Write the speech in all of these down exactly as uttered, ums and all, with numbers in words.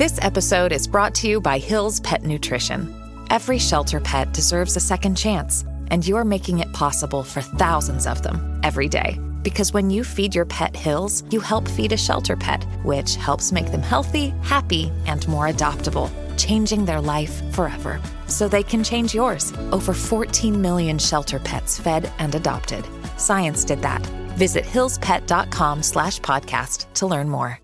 This episode is brought to you by Hill's Pet Nutrition. Every shelter pet deserves a second chance, and you're making it possible for thousands of them every day. Because when you feed your pet Hill's, you help feed a shelter pet, which helps make them healthy, happy, and more adoptable, changing their life forever. So they can change yours. Over fourteen million shelter pets fed and adopted. Science did that. Visit hillspet.com slash podcast to learn more.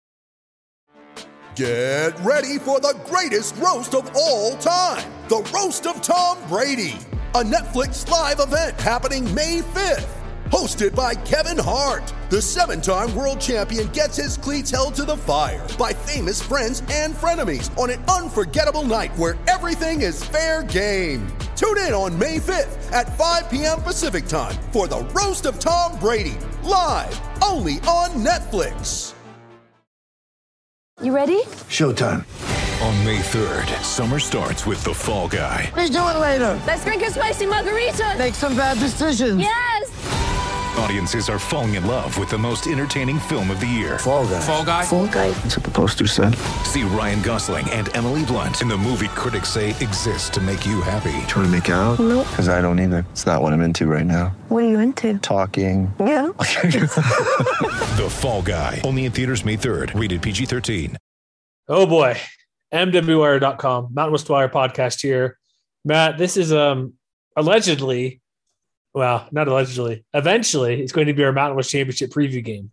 Get ready for the greatest roast of all time, the Roast of Tom Brady, a Netflix live event happening May fifth. Hosted by Kevin Hart, the seven-time world champion gets his cleats held to the fire by famous friends and frenemies on an unforgettable night where everything is fair game. Tune in on May fifth at five p.m. Pacific time for the Roast of Tom Brady, live only on Netflix. You ready? Showtime. On May third, summer starts with The Fall Guy. Let's do it later. Let's drink a spicy margarita. Make some bad decisions. Yes! Audiences are falling in love with the most entertaining film of the year. Fall Guy. Fall Guy? Fall Guy. That's what the poster said. See Ryan Gosling and Emily Blunt in the movie critics say exists to make you happy. Trying to make it out? Nope. Because I don't either. It's not what I'm into right now. What are you into? Talking. Yeah. The Fall Guy. Only in theaters May third. Rated P G thirteen. Oh boy. M W wire dot com, Mountain West Wire podcast here. Matt, this is um allegedly, well, not allegedly, eventually it's going to be our Mountain West Championship preview game.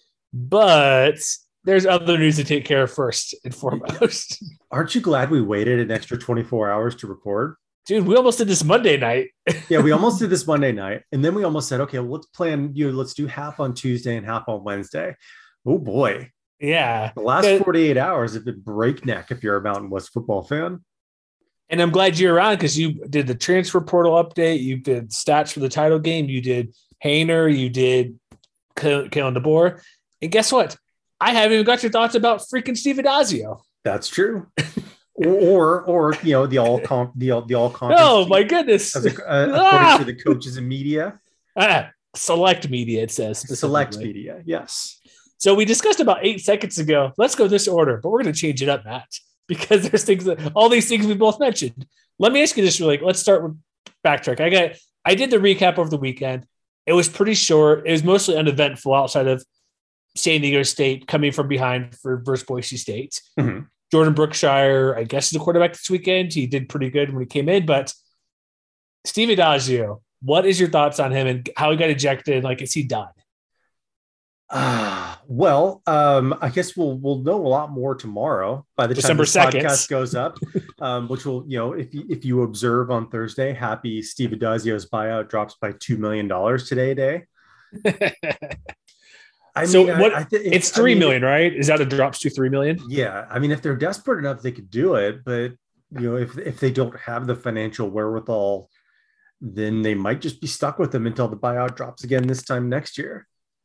But there's other news to take care of first and foremost. Aren't you glad we waited an extra twenty-four hours to record? Dude, we almost did this Monday night. Yeah, we almost did this Monday night. And then we almost said, okay, well, let's plan, you know, let's do half on Tuesday and half on Wednesday. Oh boy. Yeah. The last forty-eight hours have been breakneck if you're a Mountain West football fan. And I'm glad you're around because you did the transfer portal update. You did stats for the title game. You did Hayner. You did Kalen DeBoer. And guess what? I haven't even got your thoughts about freaking Steve Adazio. That's true. or, or, you know, the all comp, the all, the all conference. Oh my goodness. As a, uh, according ah! to the coaches and media. Ah, select media, it says. Select media. Yes. So we discussed about eight seconds ago. Let's go this order, but we're going to change it up, Matt, because there's things that all these things we both mentioned. Let me ask you this really. Let's start with backtrack. I got, I did the recap over the weekend. It was pretty short. It was mostly uneventful outside of San Diego State coming from behind for versus Boise State. Mm-hmm. Jordan Brookshire, I guess, is the quarterback this weekend. He did pretty good when he came in, but Steve Adazio, what is your thoughts on him and how he got ejected? Like, is he done? Ah, uh, well, um, I guess we'll we'll know a lot more tomorrow by the December time second podcast goes up, um, which will, you know, if you, if you observe on Thursday, happy Steve Adazio's buyout drops by two million dollars today. Day. I so mean, what? I, I th- it's three I mean, million, right? Is that a drops to three million? Yeah, I mean, if they're desperate enough, they could do it, but you know, if if they don't have the financial wherewithal, then they might just be stuck with them until the buyout drops again this time next year.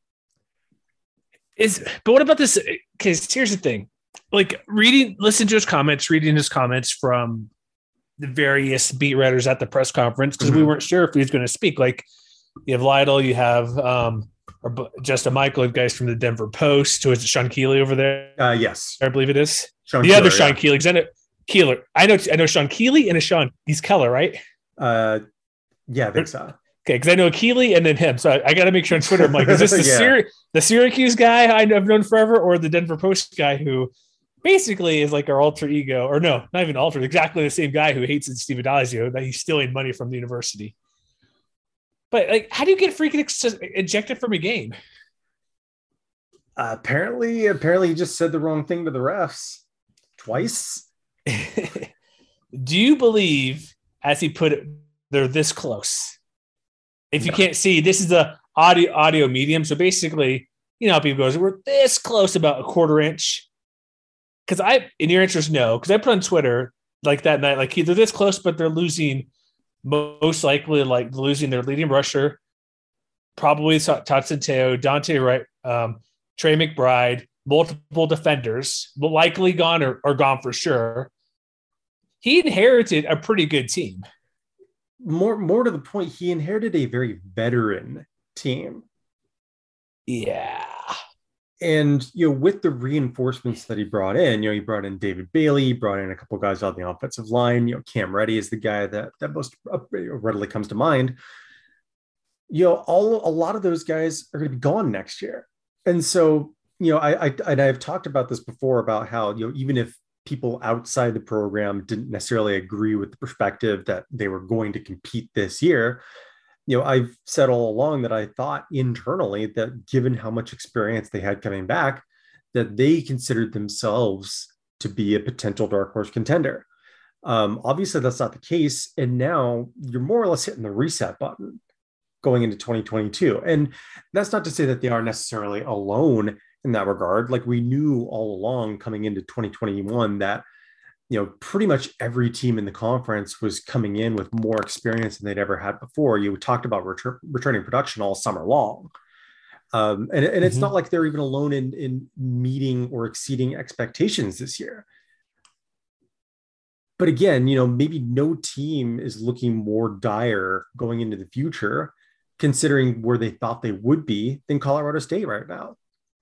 Is but what about this? Because here's the thing, like reading, listen to his comments, reading his comments from the various beat writers at the press conference because mm-hmm. we weren't sure if he was going to speak. Like you have Lytle, you have um, or Justin Michael, guys from the Denver Post. Who is it? Sean Keeley over there? Uh, yes, I believe it is. Sean the Keeler, other Sean yeah. Keeley. I know Keeler. I know. I know Sean Keeley and a Sean. He's Keller, right? Uh, yeah, I think so. Okay, because I know Keeley and then him. So I, I got to make sure on Twitter, I'm like, is this the, yeah. Syr- the Syracuse guy I've known forever or the Denver Post guy who basically is like our alter ego? Or no, not even alter, exactly the same guy who hates Steve Adazio, that he's stealing money from the university. But like, how do you get freaking ex- ejected from a game? Uh, apparently, apparently he just said the wrong thing to the refs twice. Do you believe, as he put it, they're this close? If you can't see, this is the audio audio medium. So basically, you know how people goes, we're this close, about a quarter inch. Because I, in your interest, no. Because I put on Twitter like that night, like they're this close, but they're losing, most likely like losing their leading rusher, probably Tatson Teo, Dante Wright, um, Trey McBride, multiple defenders, likely gone or, or gone for sure. He inherited a pretty good team. More, more to the point, he inherited a very veteran team. Yeah. And, you know, with the reinforcements that he brought in, you know, he brought in David Bailey, he brought in a couple of guys on the offensive line. You know, Cam Reddy is the guy that that most readily comes to mind. You know, all a lot of those guys are going to be gone next year. And so, you know, I, I and I've talked about this before about how, you know, even if people outside the program didn't necessarily agree with the perspective that they were going to compete this year, you know, I've said all along that I thought internally that given how much experience they had coming back, that they considered themselves to be a potential dark horse contender. Um, obviously, that's not the case. And now you're more or less hitting the reset button going into twenty twenty-two. And that's not to say that they are necessarily alone in that regard. Like we knew all along coming into twenty twenty-one that, you know, pretty much every team in the conference was coming in with more experience than they'd ever had before. You talked about retur- returning production all summer long. Um, and, and it's mm-hmm. not like they're even alone in, in meeting or exceeding expectations this year. But again, you know, maybe no team is looking more dire going into the future, considering where they thought they would be than Colorado State right now.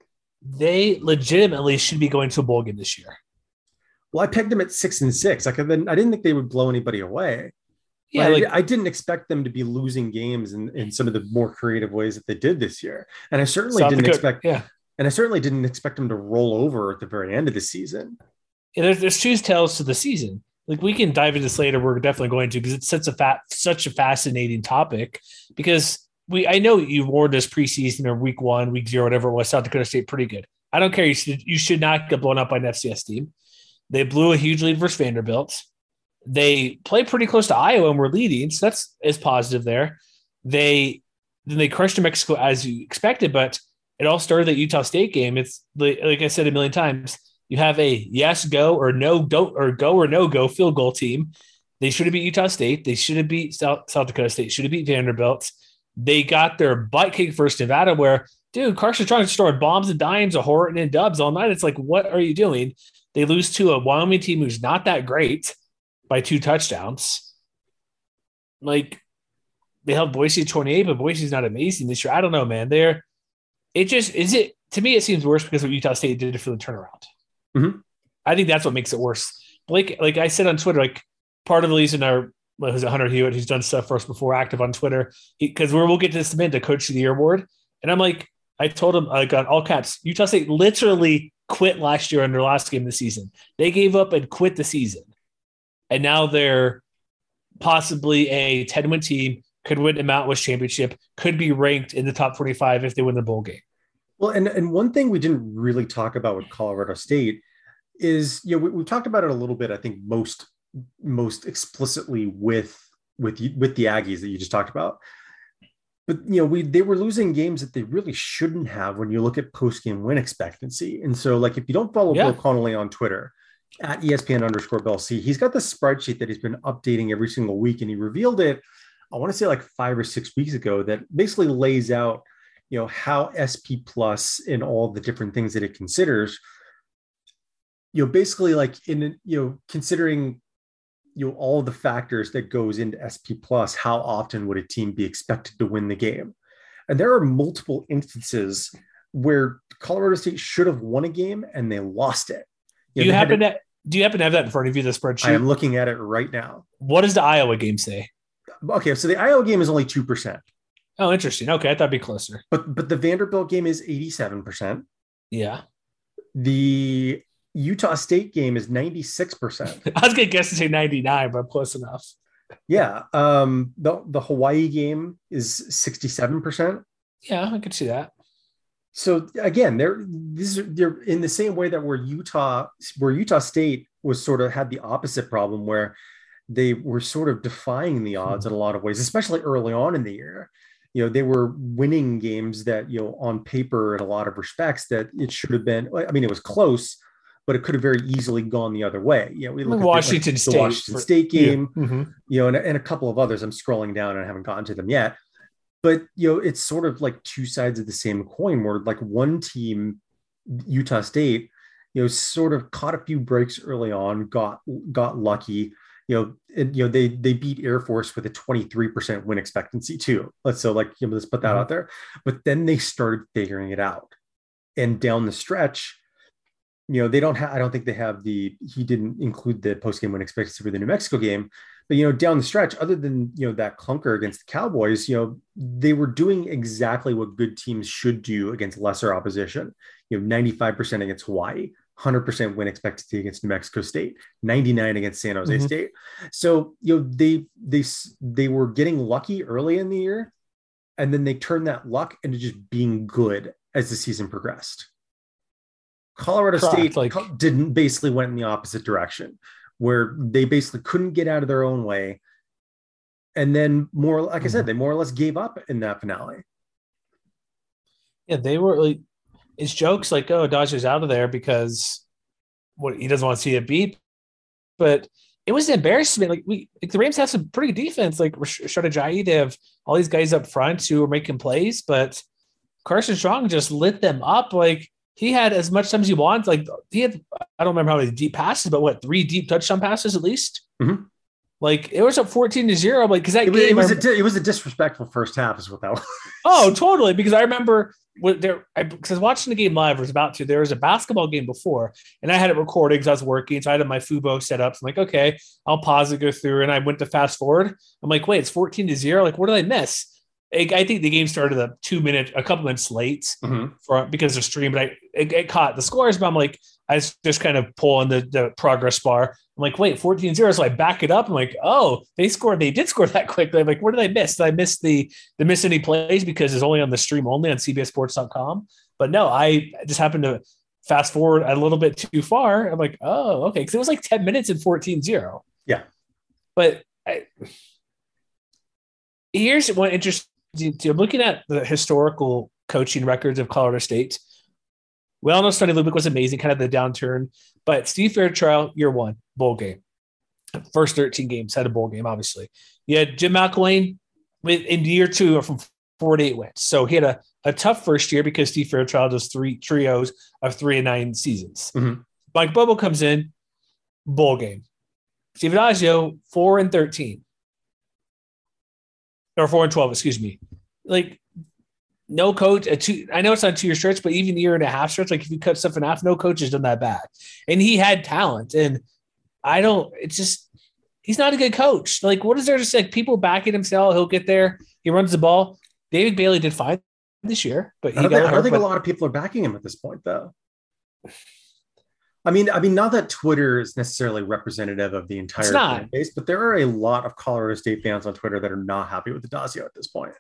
They legitimately should be going to a bowl game this year. Well, I pegged them at six and six. Like I didn't think they would blow anybody away. Yeah, like, I, I didn't expect them to be losing games in, in some of the more creative ways that they did this year. And I certainly South didn't Dakota, expect, yeah. And I certainly didn't expect them to roll over at the very end of the season. Yeah, there's, there's two tells to the season. Like we can dive into this later. We're definitely going to, because it's such a fat, such a fascinating topic. Because we, I know you warned us preseason or week one, week zero, whatever it was. South Dakota State pretty good. I don't care. You should, you should not get blown up by an F C S team. They blew a huge lead versus Vanderbilt. They played pretty close to Iowa and were leading, so that's is positive there. They then they crushed New Mexico as you expected, but it all started at Utah State game. It's like, like I said a million times. You have a yes go or no don't or go or no go field goal team. They should have beat Utah State. They should have beat South, South Dakota State. Should have beat Vanderbilt. They got their butt kicked versus Nevada, where dude Carson Strong stored bombs and dimes, a Horton and dubs all night. It's like, what are you doing? They lose to a Wyoming team who's not that great by two touchdowns. Like they held Boise twenty-eight, but Boise's not amazing this year. I don't know, man. They're it just is it to me. It seems worse because what Utah State did for the turnaround. Mm-hmm. I think that's what makes it worse. Blake, like I said on Twitter, like part of the reason our who's Hunter Hewitt, who's done stuff for us before, active on Twitter, because we're we'll get to this in the Coach of the Year award, and I'm like, I told him like on all caps, Utah State literally quit last year on their last game of the season. They gave up and quit the season. And now they're possibly a ten-win team, could win the Mountain West Championship, could be ranked in the top twenty-five if they win the bowl game. Well, and, and one thing we didn't really talk about with Colorado State is, you know, we, we talked about it a little bit, I think most most explicitly with, with, with the Aggies that you just talked about. But, you know, we they were losing games that they really shouldn't have when you look at post-game win expectancy. And so, like, if you don't follow yeah. Bill Connolly on Twitter, at E S P N underscore Bill C, he's got this spreadsheet that he's been updating every single week. And he revealed it, I want to say like five or six weeks ago, that basically lays out, you know, how S P plus and all the different things that it considers, you know, basically like in, you know, considering, you know, all the factors that goes into S P plus, how often would a team be expected to win the game? And there are multiple instances where Colorado State should have won a game and they lost it. You do you know, happen to, to do you happen to have that in front of you, the spreadsheet? I am looking at it right now. What does the Iowa game say? Okay, so the Iowa game is only two percent. Oh, interesting. Okay, I thought it'd be closer. But but the Vanderbilt game is eighty-seven percent. Yeah. The Utah State game is ninety-six percent. I was gonna guess to say ninety-nine, but close enough. Yeah. Um, the, the Hawaii game is sixty-seven percent. Yeah, I could see that. So again, they're these are they're in the same way that where Utah, where Utah State was sort of had the opposite problem where they were sort of defying the odds in a lot of ways, especially early on in the year. You know, they were winning games that, you know, on paper in a lot of respects that it should have been. I mean, it was close, but it could have very easily gone the other way. You know, we look Washington at the, like, State, the Washington for, State game, yeah. mm-hmm. you know, and, and a couple of others. I'm scrolling down and I haven't gotten to them yet. But, you know, it's sort of like two sides of the same coin where like one team, Utah State, you know, sort of caught a few breaks early on, got got lucky, you know, and, you know, they they beat Air Force with a twenty-three percent win expectancy too. Let's so like, you know, let's put that mm-hmm. out there. But then they started figuring it out. and down the stretch, you know, they don't have, I don't think they have the, he didn't include the post-game win expectancy for the New Mexico game, but, you know, down the stretch, other than, you know, that clunker against the Cowboys, you know, they were doing exactly what good teams should do against lesser opposition, you know, ninety-five percent against Hawaii, one hundred percent win expectancy against New Mexico State, ninety-nine against San Jose mm-hmm. State. So, you know, they, they, they were getting lucky early in the year, and then they turned that luck into just being good as the season progressed. Colorado Correct, State like, didn't basically went in the opposite direction, where they basically couldn't get out of their own way. And then more, like mm-hmm. I said, they more or less gave up in that finale. Yeah, they were like, it's jokes like, oh, Dodger's out of there because what he doesn't want to see it beat. But it was an embarrassment. Like we, like the Rams have some pretty good defense. Like Rashad Ajayi, they have all these guys up front who are making plays, but Carson Strong just lit them up. Like he had as much time as he wanted. Like he had, I don't remember how many deep passes, but what, three deep touchdown passes at least. Mm-hmm. Like it was up fourteen to zero. Like, cause that it, game, it was, a, di- it was a disrespectful first half is what that was. Oh, totally. Because I remember what there, I, cause I was watching the game live, I was about to, there was a basketball game before and I had it recorded because I was working. So I had my Fubo set up. So I'm like, okay, I'll pause it, go through. And I went to fast forward. I'm like, wait, it's fourteen to zero. Like, what did I miss? I think the game started a two minute, a couple minutes late mm-hmm. for because of stream, but I it, it caught the scores. But I'm like, I was just kind of pulling the, the progress bar. I'm like, wait, fourteen zero. So I back it up. I'm like, oh, they scored. They did score that quickly. I'm like, what did I miss? Did I miss the the miss any plays because it's only on the stream only on C B S sports dot com? But no, I just happened to fast forward a little bit too far. I'm like, oh, okay, because it was like ten minutes and fourteen zero. Yeah, but I, here's one interesting. I'm looking at the historical coaching records of Colorado State. We all know Sonny Lubick was amazing, kind of the downturn, but Steve Fairchild, year one, bowl game. First thirteen games had a bowl game, obviously. You had Jim McElwain with in year two from four to eight wins. So he had a, a tough first year because Steve Fairchild does three trios of three and nine seasons. Mm-hmm. Mike Bobo comes in, bowl game. Steve Adagio, four and thirteen. Or four and twelve, excuse me. Like, no coach. A two, I know it's not a two-year stretch, but even a year and a half stretch, like if you cut stuff in half, no coach has done that bad. And he had talent. And I don't, it's just, he's not a good coach. Like, what is there to say? Like, people backing him, sell, he'll get there. He runs the ball. David Bailey did fine this year, but he I don't, got think, hurt, I don't think but, a lot of people are backing him at this point, though. I mean, I mean, not that Twitter is necessarily representative of the entire fan base, but there are a lot of Colorado State fans on Twitter that are not happy with Adazio at this point.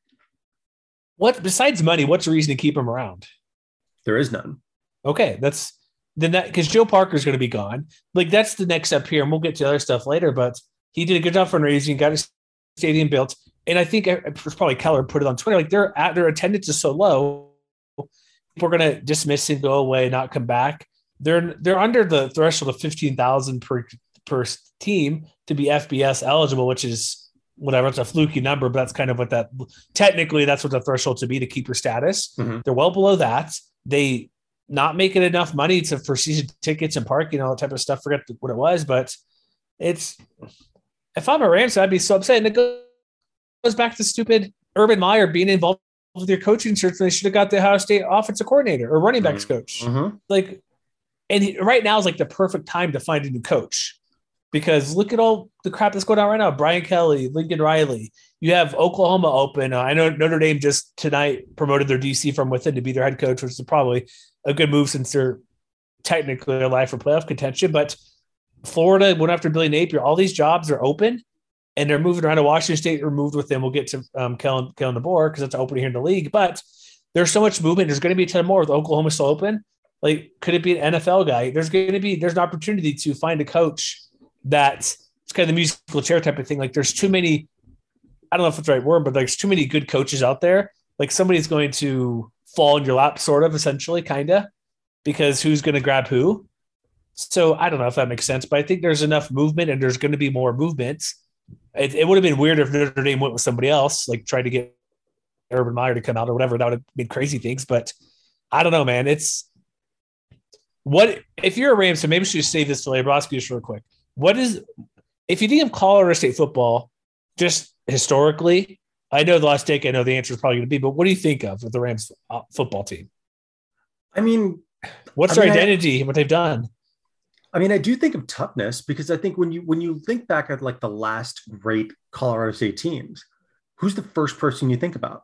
What besides money? What's the reason to keep him around? There is none. Okay, that's then that because Joe Parker's going to be gone. Like that's the next step here, and we'll get to other stuff later. But he did a good job fundraising, got his stadium built, and I think it was probably Keller put it on Twitter. Like their their attendance is so low, we're going to dismiss and go away, not come back. They're they're under the threshold of fifteen thousand per per team to be F B S eligible, which is whatever. It's a fluky number, but that's kind of what that technically that's what the threshold to be to keep your status. Mm-hmm. They're well below that. They not making enough money to for season tickets and parking, all that type of stuff. Forget what it was, but it's if I'm a Rams, I'd be so upset. And it goes back to stupid Urban Meyer being involved with your coaching search. They should have got the Ohio State offensive coordinator or running backs coach. Mm-hmm. Like. And he, right now is like the perfect time to find a new coach because look at all the crap that's going on right now. Brian Kelly, Lincoln Riley. You have Oklahoma open. Uh, I know Notre Dame just tonight promoted their D C from within to be their head coach, which is probably a good move since they're technically alive for playoff contention. But Florida went after Billy Napier. All these jobs are open, and they're moving around to Washington State. Removed with them. We'll get to um, Kellen, Kellen DeBoer because it's open here in the league. But there's so much movement. There's going to be a ton more with Oklahoma still open. Like, could it be an N F L guy? There's going to be, there's an opportunity to find a coach that's it's kind of the musical chair type of thing. Like there's too many, I don't know if it's the right word, but there's too many good coaches out there. Like somebody's going to fall in your lap sort of essentially kind of because who's going to grab who? So I don't know if that makes sense, but I think there's enough movement and there's going to be more movements. It, it would have been weird if Notre Dame went with somebody else, like tried to get Urban Meyer to come out or whatever. That would have been crazy things, but I don't know, man. It's, What if you're a Rams? So maybe we should save this to later. But I'll ask you just real quick. What is if you think of Colorado State football just historically? I know the last take. I know the answer is probably going to be, but what do you think of with the Rams football team? I mean, what's I their mean, identity? I, what they've done? I mean, I do think of toughness because I think when you when you think back at like the last great Colorado State teams, who's the first person you think about?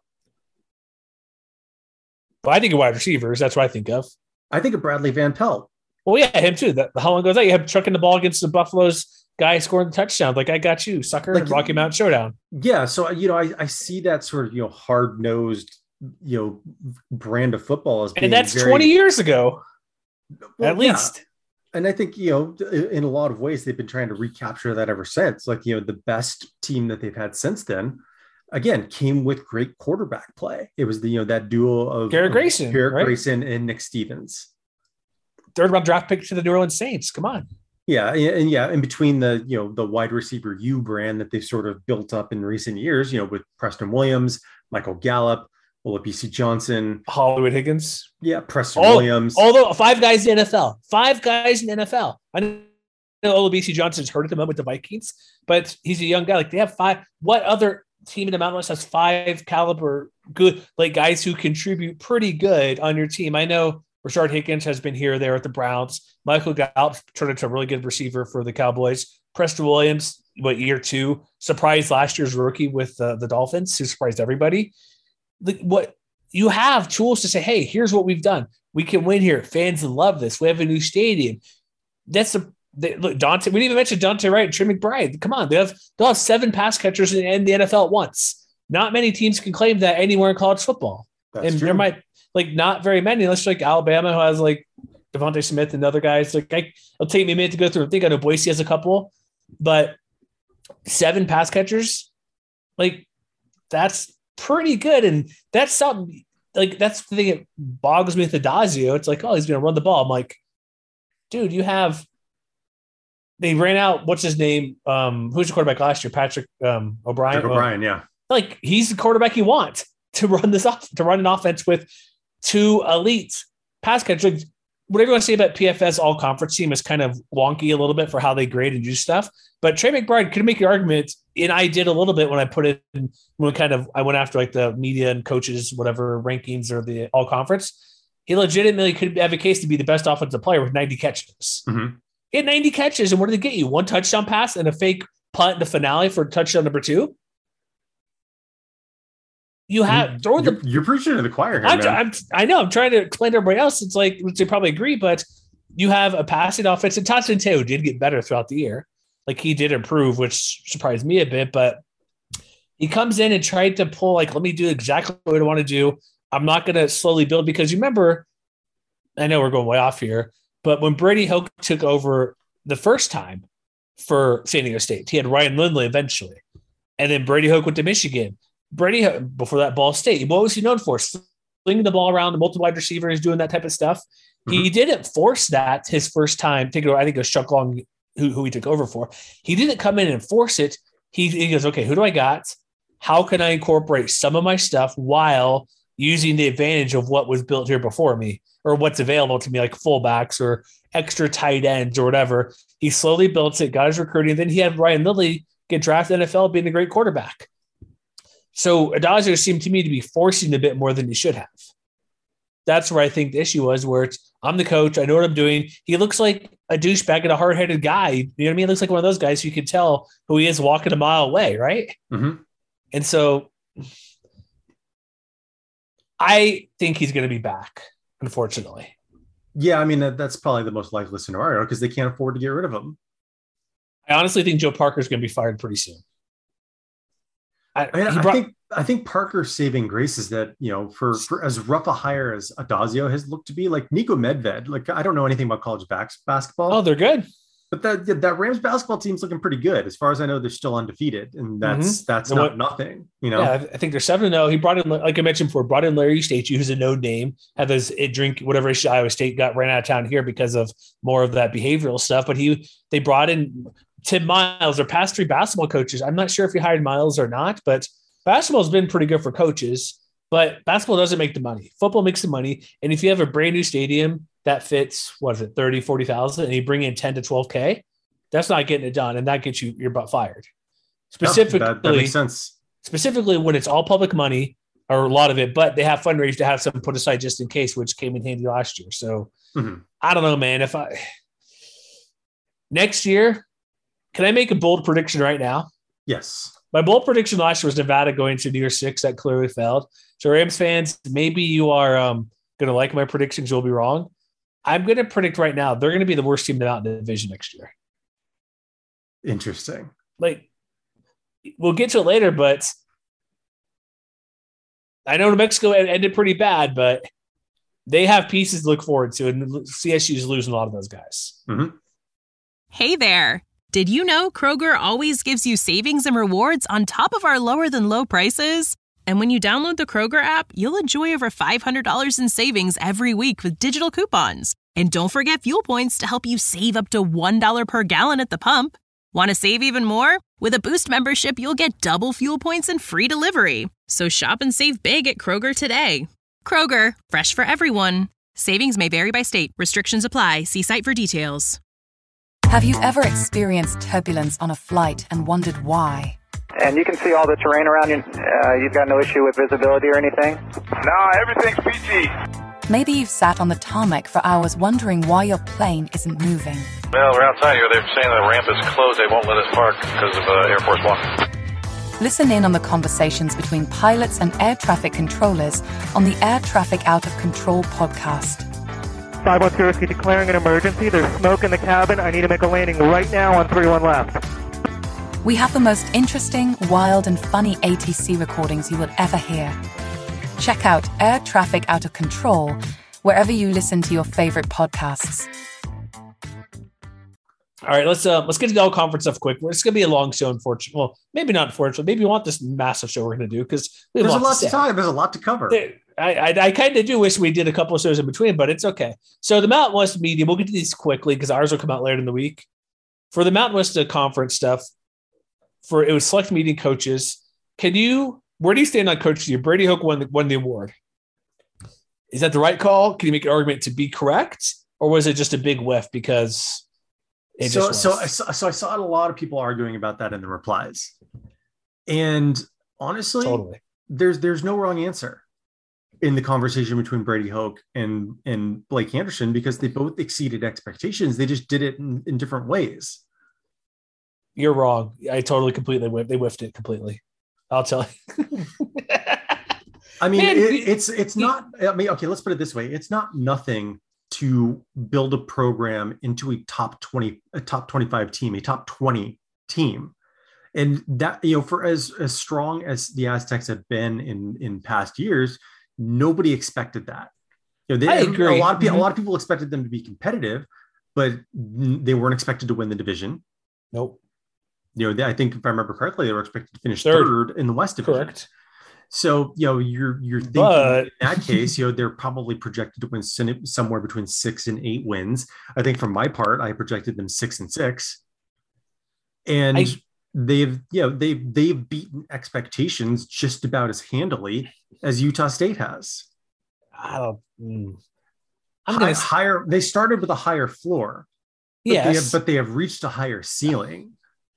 Well, I think of wide receivers. That's what I think of. I think of Bradley Van Pelt. Well, yeah, him too. The, how long goes that? You have chucking the ball against the Buffalo's guy scoring the touchdown. Like, I got you, sucker. Like, Rocky Mountain Showdown. Yeah. So, you know, I, I see that sort of, you know, hard nosed, you know, brand of football as being and that's very, twenty years ago, well, at least. Yeah. And I think, you know, in a lot of ways, they've been trying to recapture that ever since. Like, you know, the best team that they've had since then, again, came with great quarterback play. It was the, you know, that duo of Garrett Grayson, Garrett right? Grayson and Nick Stevens. Third round draft pick to the New Orleans Saints. Come on. Yeah. And, and yeah, in between the, you know, the wide receiver U brand that they've sort of built up in recent years, you know, with Preston Williams, Michael Gallup, Olabisi Johnson, Hollywood Higgins. Yeah, Preston all, Williams. Although five guys in the N F L. Five guys in the N F L. I know Olabisi Johnson's hurt at the moment with the Vikings, but he's a young guy. Like, they have five. What other team in the Mountain West has five caliber good, like, guys who contribute pretty good on your team? I know Rashard Higgins has been here or there at the Browns. Michael Gallup turned into a really good receiver for the Cowboys. Preston Williams, what, year two? Surprised last year's rookie with uh, the Dolphins, who surprised everybody. Like, what you have tools to say, hey, here's what we've done. We can win here. Fans love this. We have a new stadium. That's the they, look, Dante. We didn't even mention Dante Wright and Trey McBride. Come on, they have they'll have seven pass catchers in, in the N F L at once. Not many teams can claim that anywhere in college football. That's and true. there might like not very many, unless like Alabama, who has like Devontae Smith and other guys. Like, I, it'll take me a minute to go through. I think I know Boise has a couple, but seven pass catchers, like, that's pretty good. And that's something, like, that's the thing that boggles me with Adazio. It's like, oh, he's going to run the ball. I'm like, dude, you have, they ran out, what's his name? Um, who's the quarterback last year? Patrick um, O'Brien. Patrick O'Brien, yeah. Like, he's the quarterback you want to run this off, to run an offense with two elite pass catchers. Like, whatever you want to say about P F S all conference team is kind of wonky a little bit for how they grade and do stuff. But Trey McBride could make your argument, and I did a little bit when I put it in, when kind of I went after like the media and coaches, whatever rankings or the all conference. He legitimately could have a case to be the best offensive player with ninety catches. Mm-hmm. He had ninety catches, and what did they get you? One touchdown pass and a fake punt in the finale for touchdown number two. You have throw the. You're, you're preaching to the choir here, I'm, man. I'm, I know. I'm trying to explain to everybody else. It's like, which they probably agree, but you have a passing offense, and Todd Centeio did get better throughout the year. Like, he did improve, which surprised me a bit. But he comes in and tried to pull, like, let me do exactly what I want to do. I'm not going to slowly build, because you remember, I know we're going way off here, but when Brady Hoke took over the first time for San Diego State, he had Ryan Lindley eventually, and then Brady Hoke went to Michigan. Brady, before that, Ball State, what was he known for? Slinging the ball around, the multiple wide receivers, doing that type of stuff. Mm-hmm. He didn't force that his first time. Take over, I think it was Chuck Long, who, who he took over for. He didn't come in and force it. He, he goes, okay, who do I got? How can I incorporate some of my stuff while using the advantage of what was built here before me, or what's available to me, like fullbacks or extra tight ends or whatever? He slowly built it, got his recruiting. Then he had Ryan Lindley get drafted in the N F L, being a great quarterback. So Adazio seemed to me to be forcing a bit more than he should have. That's where I think the issue was, where it's, I'm the coach, I know what I'm doing. He looks like a douchebag and a hard-headed guy. You know what I mean? He looks like one of those guys you can tell who he is walking a mile away, right? Mm-hmm. And so I think he's going to be back, unfortunately. Yeah, I mean, that, that's probably the most likely scenario, because they can't afford to get rid of him. I honestly think Joe Parker's going to be fired pretty soon. I, I, mean, I brought, think I think Parker's saving grace is that, you know, for, for as rough a hire as Adazio has looked to be, like Nico Medved, like, I don't know anything about college backs basketball. Oh, they're good. But that that Rams basketball team's looking pretty good. As far as I know, they're still undefeated, and that's mm-hmm. that's and not what, nothing. You know, yeah, I think they're seven and zero. He brought in, like I mentioned before, brought in Larry Eustachio, who's a no name. Had those it drink whatever issue Iowa State got ran out of town here because of more of that behavioral stuff. But he they brought in Tim Miles, their past three basketball coaches. I'm not sure if he hired Miles or not, but basketball has been pretty good for coaches. But basketball doesn't make the money. Football makes the money. And if you have a brand new stadium that fits, what is it, thirty, forty thousand, and you bring in ten to twelve K, that's not getting it done. And that gets you your butt fired. Specifically, yeah, that, that makes sense. Specifically when it's all public money or a lot of it, but they have fundraised to have some put aside just in case, which came in handy last year. So Mm-hmm. I don't know, man. If I next year, can I make a bold prediction right now? Yes. My bold prediction last year was Nevada going to New Year's Six. That clearly failed. So Rams fans, maybe you are um, going to like my predictions. You'll be wrong. I'm going to predict right now they're going to be the worst team in the Mountain Division next year. Interesting. Like, we'll get to it later, but I know New Mexico ended pretty bad, but they have pieces to look forward to, and C S U is losing a lot of those guys. Mm-hmm. Hey there. Did you know Kroger always gives you savings and rewards on top of our lower than low prices? And when you download the Kroger app, you'll enjoy over five hundred dollars in savings every week with digital coupons. And don't forget fuel points to help you save up to one dollar per gallon at the pump. Want to save even more? With a Boost membership, you'll get double fuel points and free delivery. So shop and save big at Kroger today. Kroger, fresh for everyone. Savings may vary by state. Restrictions apply. See site for details. Have you ever experienced turbulence on a flight and wondered why? And you can see all the terrain around you. Uh, you've got no issue with visibility or anything? No, everything's peachy. Maybe you've sat on the tarmac for hours wondering why your plane isn't moving. Well, we're outside here. They're saying the ramp is closed. They won't let us park because of uh, Air Force One. Listen in on the conversations between pilots and air traffic controllers on the Air Traffic Out of Control podcast. five one two Whiskey declaring an emergency. There's smoke in the cabin. I need to make a landing right now on three one left. We have the most interesting, wild, and funny A T C recordings you will ever hear. Check out Air Traffic Out of Control wherever you listen to your favorite podcasts. All right, let's uh, let's get to the all conference stuff quick. It's going to be a long show, unfortunately. Well, maybe not unfortunately. Maybe you want this massive show we're going to do because there's a lot to to talk. There's a lot to cover. There, I I, I kind of do wish we did a couple of shows in between, but it's okay. So the Mountain West media, we'll get to these quickly because ours will come out later in the week. For the Mountain West conference stuff, for it was select meeting coaches. Can you? Where do you stand on coach of the year? Brady Hoke won the, won the award. Is that the right call? Can you make an argument to be correct, or was it just a big whiff because? It so, just so, I saw, so I saw a lot of people arguing about that in the replies, and honestly, totally. there's there's no wrong answer in the conversation between Brady Hoke and and Blake Anderson because they both exceeded expectations. They just did it in, in different ways. You're wrong. I totally completely whiffed. They whiffed it completely. I'll tell you. I mean, Man, it, it's it's not. I mean, okay, let's put it this way: it's not nothing to build a program into a top twenty, a top twenty-five team, a top twenty team. And that, you know, for as, as strong as the Aztecs have been in, in past years, nobody expected that. You know, they, I agree. A lot of people, mm-hmm. a lot of people expected them to be competitive, but they weren't expected to win the division. Nope. You know, they, I think if I remember correctly, they were expected to finish third, third in the West Division. Correct. So, you know, you're you're thinking but, in that case, you know, they're probably projected to win somewhere between six and eight wins. I think from my part, I projected them six and six. And I, they've, you know, they've they've beaten expectations just about as handily as Utah State has. I don't mm. I'm High, gonna higher they started with a higher floor. But yes, they have, but they have reached a higher ceiling.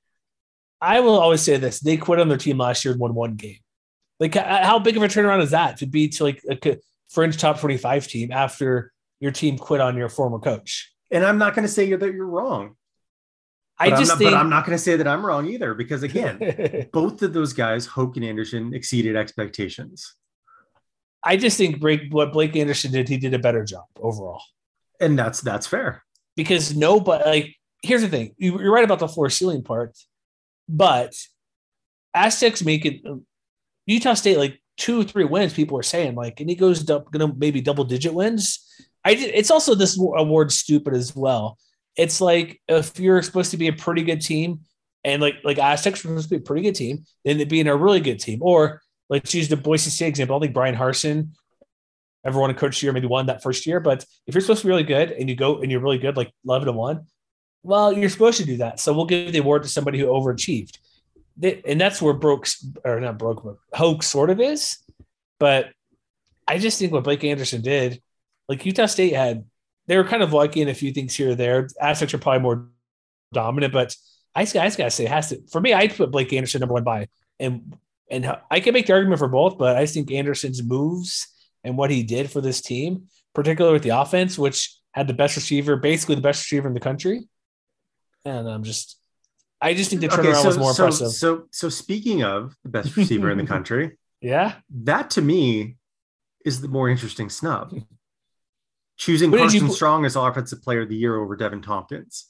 I will always say this: they quit on their team last year and won one game. Like, how big of a turnaround is that to be to like a fringe top twenty-five team after your team quit on your former coach? And I'm not going to say that you're wrong. I but just I'm not, think, but I'm not going to say that I'm wrong either, because again, both of those guys, Hoke and Anderson, exceeded expectations. I just think Blake, what Blake Anderson did, he did a better job overall, and that's that's fair. Because nobody, like, here's the thing: you're right about the floor ceiling part, but Aztecs make it. Utah State, like two or three wins, people are saying, like, and he goes going to maybe double digit wins. I did, it's also this award stupid as well. It's like if you're supposed to be a pretty good team, and like like Aztecs are supposed to be a pretty good team, then it being a really good team. Or let's use the Boise State example. I think Brian Harsin, everyone in coach year maybe won that first year, but if you're supposed to be really good and you go and you're really good, like eleven to one, well, you're supposed to do that. So we'll give the award to somebody who overachieved. And that's where Brooks, or not Brooks, but Hoke sort of is. But I just think what Blake Anderson did, like Utah State had, they were kind of lucky in a few things here or there. Aztecs are probably more dominant, but I just, I just got to say, it has to, for me, I'd put Blake Anderson number one by, and And I can make the argument for both, but I think Anderson's moves and what he did for this team, particularly with the offense, which had the best receiver, basically the best receiver in the country. And I'm just, I just think the turnaround okay, so, was more so, impressive. So, so speaking of the best receiver in the country, yeah, that to me is the more interesting snub. Choosing What did Carson you- Strong as Offensive Player of the Year over Devin Tompkins.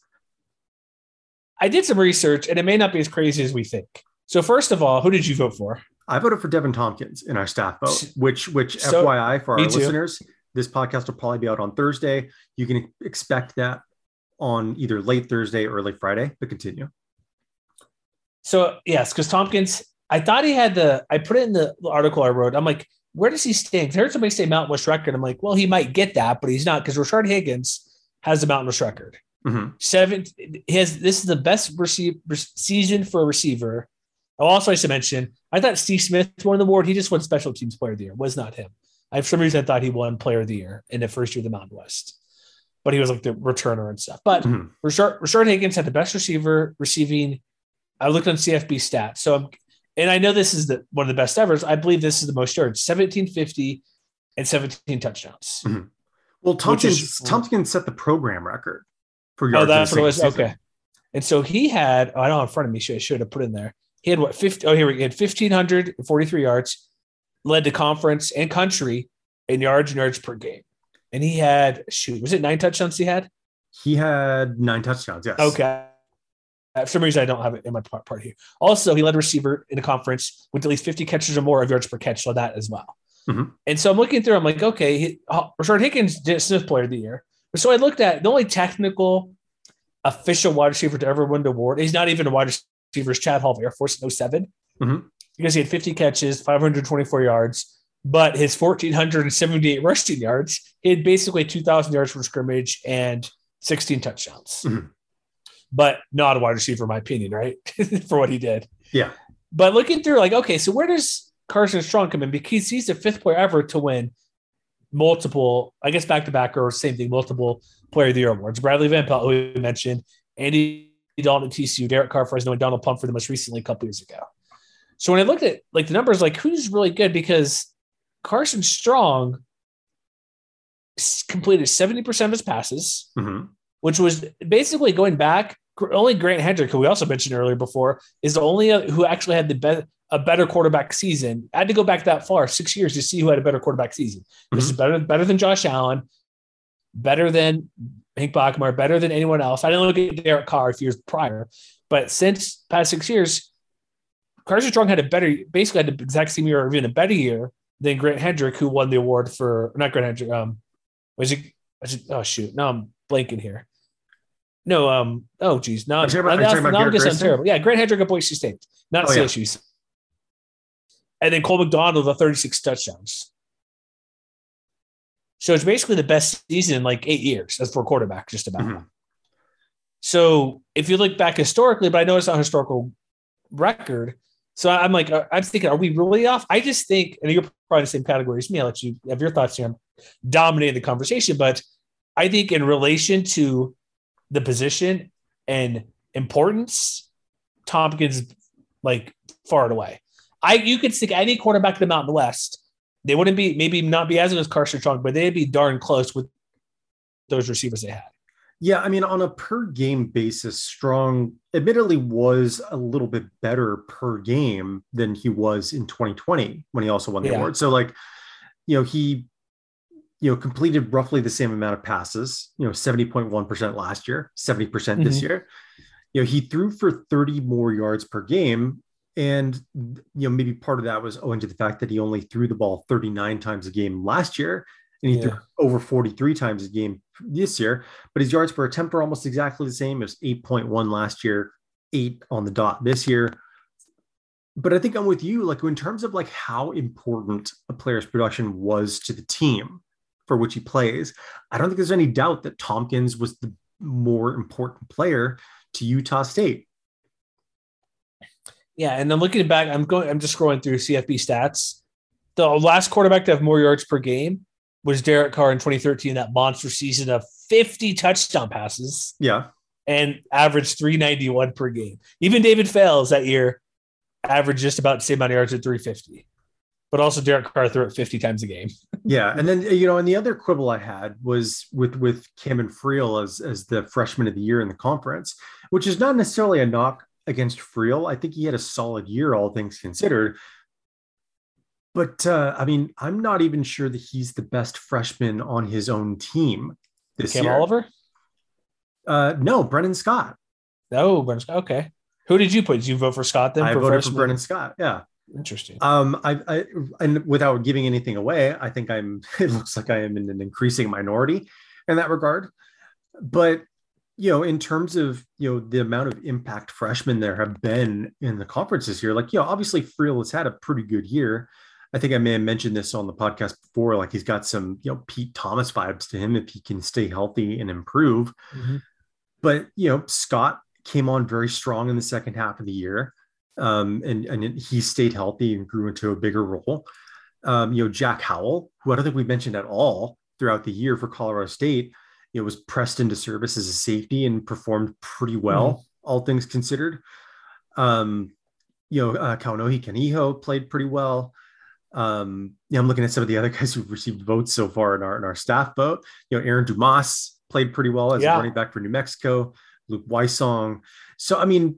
I did some research, and it may not be as crazy as we think. So first of all, who did you vote for? I voted for Devin Tompkins in our staff vote, which, which So- F Y I for our me too. listeners, this podcast will probably be out on Thursday. You can expect that on either late Thursday or late Friday, but continue. So yes, because Tompkins, I thought he had the, I put it in the article I wrote. I'm like, where does he stand? 'Cause I heard somebody say Mountain West record. I'm like, well, he might get that, but he's not, because Rashard Higgins has the Mountain West record. Mm-hmm. Seven, he has, this is the best receive, season for a receiver. Oh, also, I should mention, I thought Steve Smith won the award. He just won Special Teams Player of the Year. It was not him. I, for some reason, I thought he won Player of the Year in the first year of the Mountain West, but he was like the returner and stuff. But Mhm. Rashard, Rashard Higgins had the best receiver receiving. I looked on C F B stats. So, I'm, and I know this is the one of the best ever. I believe this is the most yards, seventeen fifty and seventeen touchdowns. Mhm. Well, Tompkins, is- Tompkins set the program record for Oh, yards. that's in what a it was. single season. Okay. And so he had, oh, I know in front of me, I should have put in there. He had what, fifty? Oh, here we he had one thousand five hundred forty-three yards, led the conference and country in yards and yards per game. And he had, shoot, was it nine touchdowns he had? He had nine touchdowns. Yes. Okay. Uh, For some reason, I don't have it in my part, part here. Also, he led receiver in the conference with at least fifty catches or more of yards per catch. So that as well. Mhm. And so I'm looking through, I'm like, okay, he, uh, Rashard Higgins did Smith Player of the Year. So I looked at the only technical official wide receiver to ever win the award. He's not even a wide receiver. Is Chad Hall of Air Force in oh seven Mhm. because he had fifty catches, five hundred twenty-four yards, but his one thousand four hundred seventy-eight rushing yards, he had basically two thousand yards from scrimmage and sixteen touchdowns. Mhm. But not a wide receiver, in my opinion, right? For what he did. Yeah. But looking through, like, okay, so where does Carson Strong come in? Because he's the fifth player ever to win multiple, I guess back to back or same thing, multiple Player of the Year awards. Bradley Van Pelt, who we mentioned, Andy Dalton at T C U, Derek Carr, Fresno, and Donald Plumford the most recently a couple years ago. So when I looked at like the numbers, like who's really good, because Carson Strong s- completed seventy percent of his passes, Mhm. which was basically going back. Only Grant Hendrick, who we also mentioned earlier before, is the only uh, who actually had the be- a better quarterback season. I had to go back that far, six years, to see who had a better quarterback season. This is better, better than Josh Allen, better than Hank Bachmeier, better than anyone else. I didn't look at Derek Carr a few years prior, but since past six years, Carson Strong had a better, basically had the exact same year or even a better year than Grant Hendrick, who won the award for, not Grant Hendrick, um, was it, was it oh shoot, now I'm blanking here. No, um, oh geez, no, Are you talking about- now, are you talking about now I'm Garrett just Grayson? terrible. Yeah, Grant Hendrick at Boise State, not Oh, yeah. C S U. And then Cole McDonald, the thirty-six touchdowns. So it's basically the best season in like eight years as for a quarterback, just about. Mhm. So if you look back historically, but I know it's not a historical record. So I'm like, uh, I'm thinking, are we really off? I just think, and you're probably in the same category as me. I'll let you have your thoughts here. I'm dominating the conversation, but I think in relation to the position and importance, Tompkins like far and away. I you could stick any quarterback in the Mountain West. They wouldn't be maybe not be as good as Carson Strong, but they'd be darn close with those receivers they had. Yeah, I mean, on a per game basis, Strong admittedly was a little bit better per game than he was in twenty twenty when he also won the Yeah. award. So, like, you know, he, you know, completed roughly the same amount of passes, you know, seventy point one percent last year, seventy percent this Mhm. year. You know, he threw for thirty more yards per game. And, you know, maybe part of that was owing to the fact that he only threw the ball thirty-nine times a game last year. And he Yeah. threw over forty-three times a game this year, but his yards per attempt are almost exactly the same. It was eight point one last year, eight on the dot this year. But I think I'm with you, like in terms of like how important a player's production was to the team for which he plays, I don't think there's any doubt that Tompkins was the more important player to Utah State. Yeah, and I'm looking back. I'm going. I'm just scrolling through C F B stats. The last quarterback to have more yards per game was Derek Carr in twenty thirteen. That monster season of fifty touchdown passes Yeah. and averaged three ninety-one per game. Even David Fales that year averaged just about the same amount of yards at three fifty. But also Derek Carr threw it fifty times a game. Yeah. And then, you know, and the other quibble I had was with, with Cameron Friel as, as the freshman of the year in the conference, which is not necessarily a knock against Friel. I think he had a solid year, all things considered. But, uh, I mean, I'm not even sure that he's the best freshman on his own team this Cam year. Oliver? Uh, no, Brennan Scott. No, Brennan Scott. Okay. Who did you put? Did you vote for Scott then? I for voted freshman? for Brennan Scott. Yeah. Interesting. Um, I, I, and without giving anything away, I think I'm, it looks like I am in an increasing minority in that regard. But, you know, in terms of, you know, the amount of impact freshmen there have been in the conference this year, like, you know, obviously Friel has had a pretty good year. I think I may have mentioned this on the podcast before, like he's got some, you know, Pete Thomas vibes to him if he can stay healthy and improve. Mm-hmm. But, you know, Scott came on very strong in the second half of the year. Um, and, and he stayed healthy and grew into a bigger role. Um, you know, Jack Howell, who I don't think we mentioned at all throughout the year for Colorado State, you know, was pressed into service as a safety and performed pretty well, mm-hmm. all things considered. Um, you know, uh, Kaunohi Kaniho played pretty well. Um, yeah, I'm looking at some of the other guys who've received votes so far in our, in our staff vote. You know, Aaron Dumas played pretty well as yeah. a running back for New Mexico. Luke Wysong. So, I mean,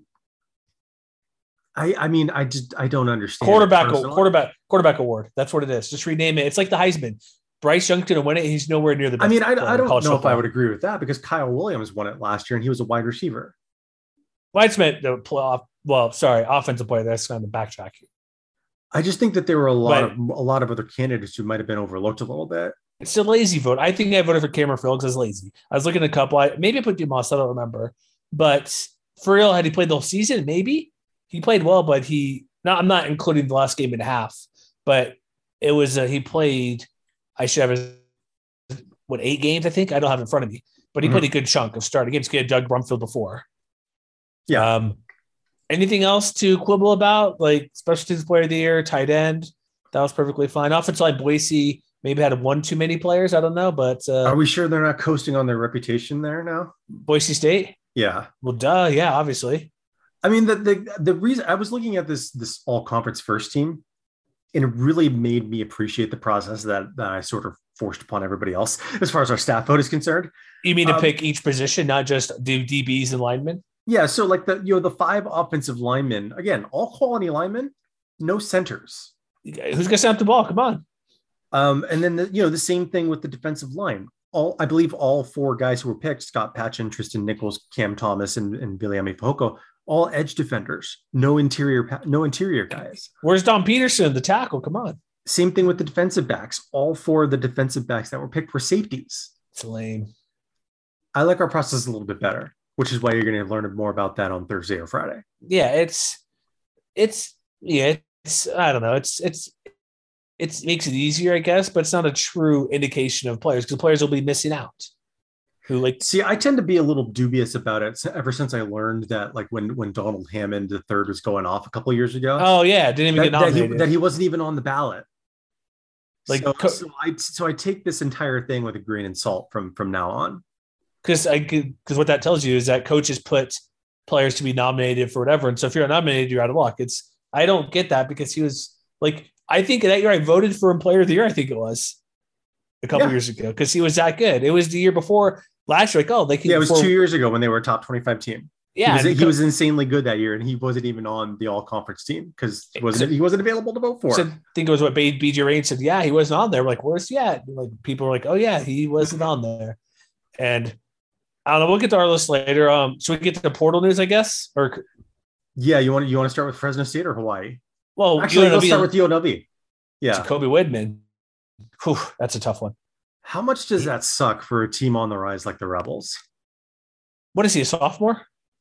I, I mean, I just I don't understand. Quarterback, quarterback, quarterback award. That's what it is. Just rename it. It's like the Heisman. Bryce Young's going to win it. He's nowhere near the best. I mean, I, I don't know football. if I would agree with that because Kyle Williams won it last year and he was a wide receiver. White's meant the playoff. Well, sorry, offensive player. That's kind of backtrack. I just think that there were a lot but, of a lot of other candidates who might have been overlooked a little bit. It's a lazy vote. I think I voted for Cameron Friel because I was lazy. I was looking at a couple. I, maybe I put Dumas. I don't remember. But Friel, had he played the whole season, maybe he played well, but he. Not, I'm not including the last game and a half, but it was uh, he played. I should have his, what eight games I think I don't have it in front of me, but he mm-hmm. played a good chunk of starting games. He had Doug Brumfield before. Yeah. Um, anything else to quibble about? Like special teams player of the year, tight end, that was perfectly fine. Offensive line, Boise maybe had one too many players. I don't know, but uh, are we sure they're not coasting on their reputation there now? Boise State. Yeah. Well, duh. Yeah, obviously. I mean, the, the the reason I was looking at this this all conference first team, and it really made me appreciate the process that, that I sort of forced upon everybody else as far as our staff vote is concerned. You mean to um, pick each position, not just do D Bs and linemen? Yeah. So like the you know the five offensive linemen, again, all quality linemen, no centers. Who's gonna snap the ball? Come on. Um, and then the, you know the same thing with the defensive line. All I believe all four guys who were picked: Scott Patchen, Tristan Nichols, Cam Thomas, and and Viliami Fehoko. All edge defenders, no interior, no interior guys. Where's Don Peterson, the tackle? Come on. Same thing with the defensive backs. All four of the defensive backs that were picked were safeties. It's lame. I like our process a little bit better, which is why you're going to learn more about that on Thursday or Friday. Yeah, it's, it's, yeah, it's, I don't know. It's, it's, it's, it makes it easier, I guess, but it's not a true indication of players because players will be missing out. Who like see, I tend to be a little dubious about it ever since I learned that, like when when Donald Hammond the third was going off a couple of years ago. Oh yeah, didn't even that, get nominated. That he, that he wasn't even on the ballot. Like so, co- so I so I take this entire thing with a grain of salt from from now on. Because I because what that tells you is that coaches put players to be nominated for whatever, and so if you're not nominated, you're out of luck. It's I don't get that because he was like I think that year I voted for him player of the year. I think it was a couple yeah. years ago because he was that good. It was the year before. Last year, like, oh, they can. Yeah, it was before, two years ago when they were a top twenty-five team. Yeah, he was, he was insanely good that year, and he wasn't even on the all-conference team because he wasn't he wasn't available to vote for. So I think it was what B J Rain said. Yeah, he wasn't on there. We're like, where's he at? Like people were like, oh yeah, he wasn't on there. And I don't know. We'll get to our list later. Um, should we get to the portal news? I guess. Or yeah, you want you want to start with Fresno State or Hawaii? Well, actually, let's start with U N L V. Yeah, Jacoby Widman. Whew, that's a tough one. How much does that suck for a team on the rise like the Rebels? What is he, a sophomore?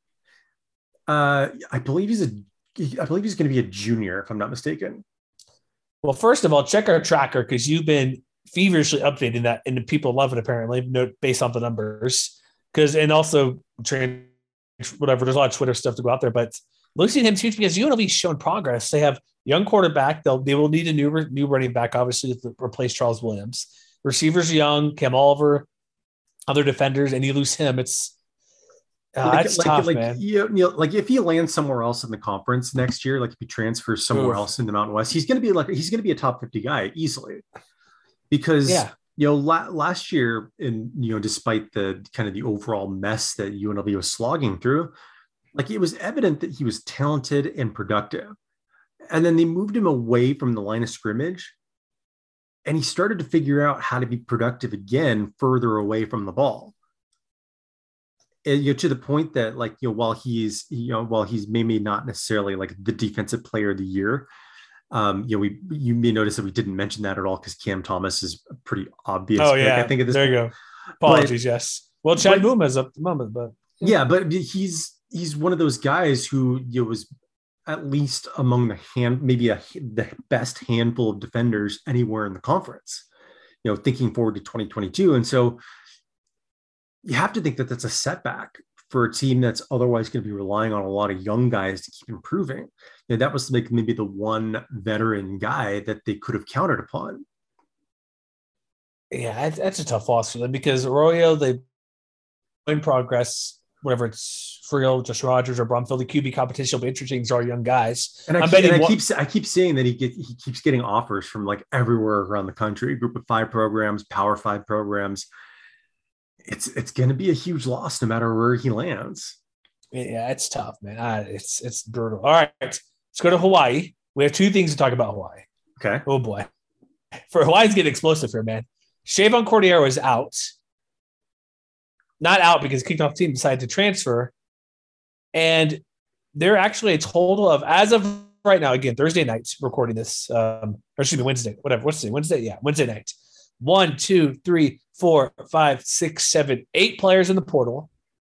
Uh, I believe he's a. I believe he's going to be a junior, if I'm not mistaken. Well, first of all, check our tracker because you've been feverishly updating that, and people love it apparently, based on the numbers. Because and also, whatever. There's a lot of Twitter stuff to go out there, but looking at him huge because U N L V's shown progress. They have young quarterback. They'll they will need a new new running back, obviously, to replace Charles Williams. Receivers young, Cam Oliver, other defenders, and you lose him. It's Oh, like, that's like, tough, like, man. You know, like if he lands somewhere else in the conference next year, like if he transfers somewhere Oof. else in the Mountain West, he's going to be like he's going to be a top fifty guy easily. Because Yeah. you know, la- last year, in you know, despite the kind of the overall mess that U N L V was slogging through, like it was evident that he was talented and productive. And then they moved him away from the line of scrimmage, and he started to figure out how to be productive again further away from the ball. And, you know, to the point that, like, you know, while he's, you know, while he's maybe not necessarily like the defensive player of the year, um, you know, we you may notice that we didn't mention that at all because Cam Thomas is a pretty obvious. Oh pick, yeah, I think at this there you point. go. Apologies, But- yes. Well, Chad but- Muma is up at the moment, but Yeah, but he's he's one of those guys who you know, was at least among the hand, maybe a, the best handful of defenders anywhere in the conference. You know, thinking forward to twenty twenty-two, and so you have to think that that's a setback for a team that's otherwise going to be relying on a lot of young guys to keep improving. You know, that was like maybe the one veteran guy that they could have counted upon. yeah, that's, that's a tough loss for them because Arroyo, they in progress, whatever it's Friel, Josh Rogers, or Brumfield, the Q B competition will be interesting. These are young guys. And I, I'm keep, betting and I one- keep I keep seeing that he get he keeps getting offers from like everywhere around the country, group of five programs, power five programs. It's it's going to be a huge loss no matter where he lands. Yeah, it's tough, man. Uh, it's it's brutal. All right, let's go to Hawaii. We have two things to talk about Hawaii. Okay. Oh boy, for Hawaii's getting explosive here, man. Shavon Cordero is out. Not out because kickoff team decided to transfer, and they're actually a total of, as of right now, again Thursday night, recording this, um, or excuse me, Wednesday, whatever. What's the Wednesday? Yeah, Wednesday night. One, two, three, four, five, six, seven, eight players in the portal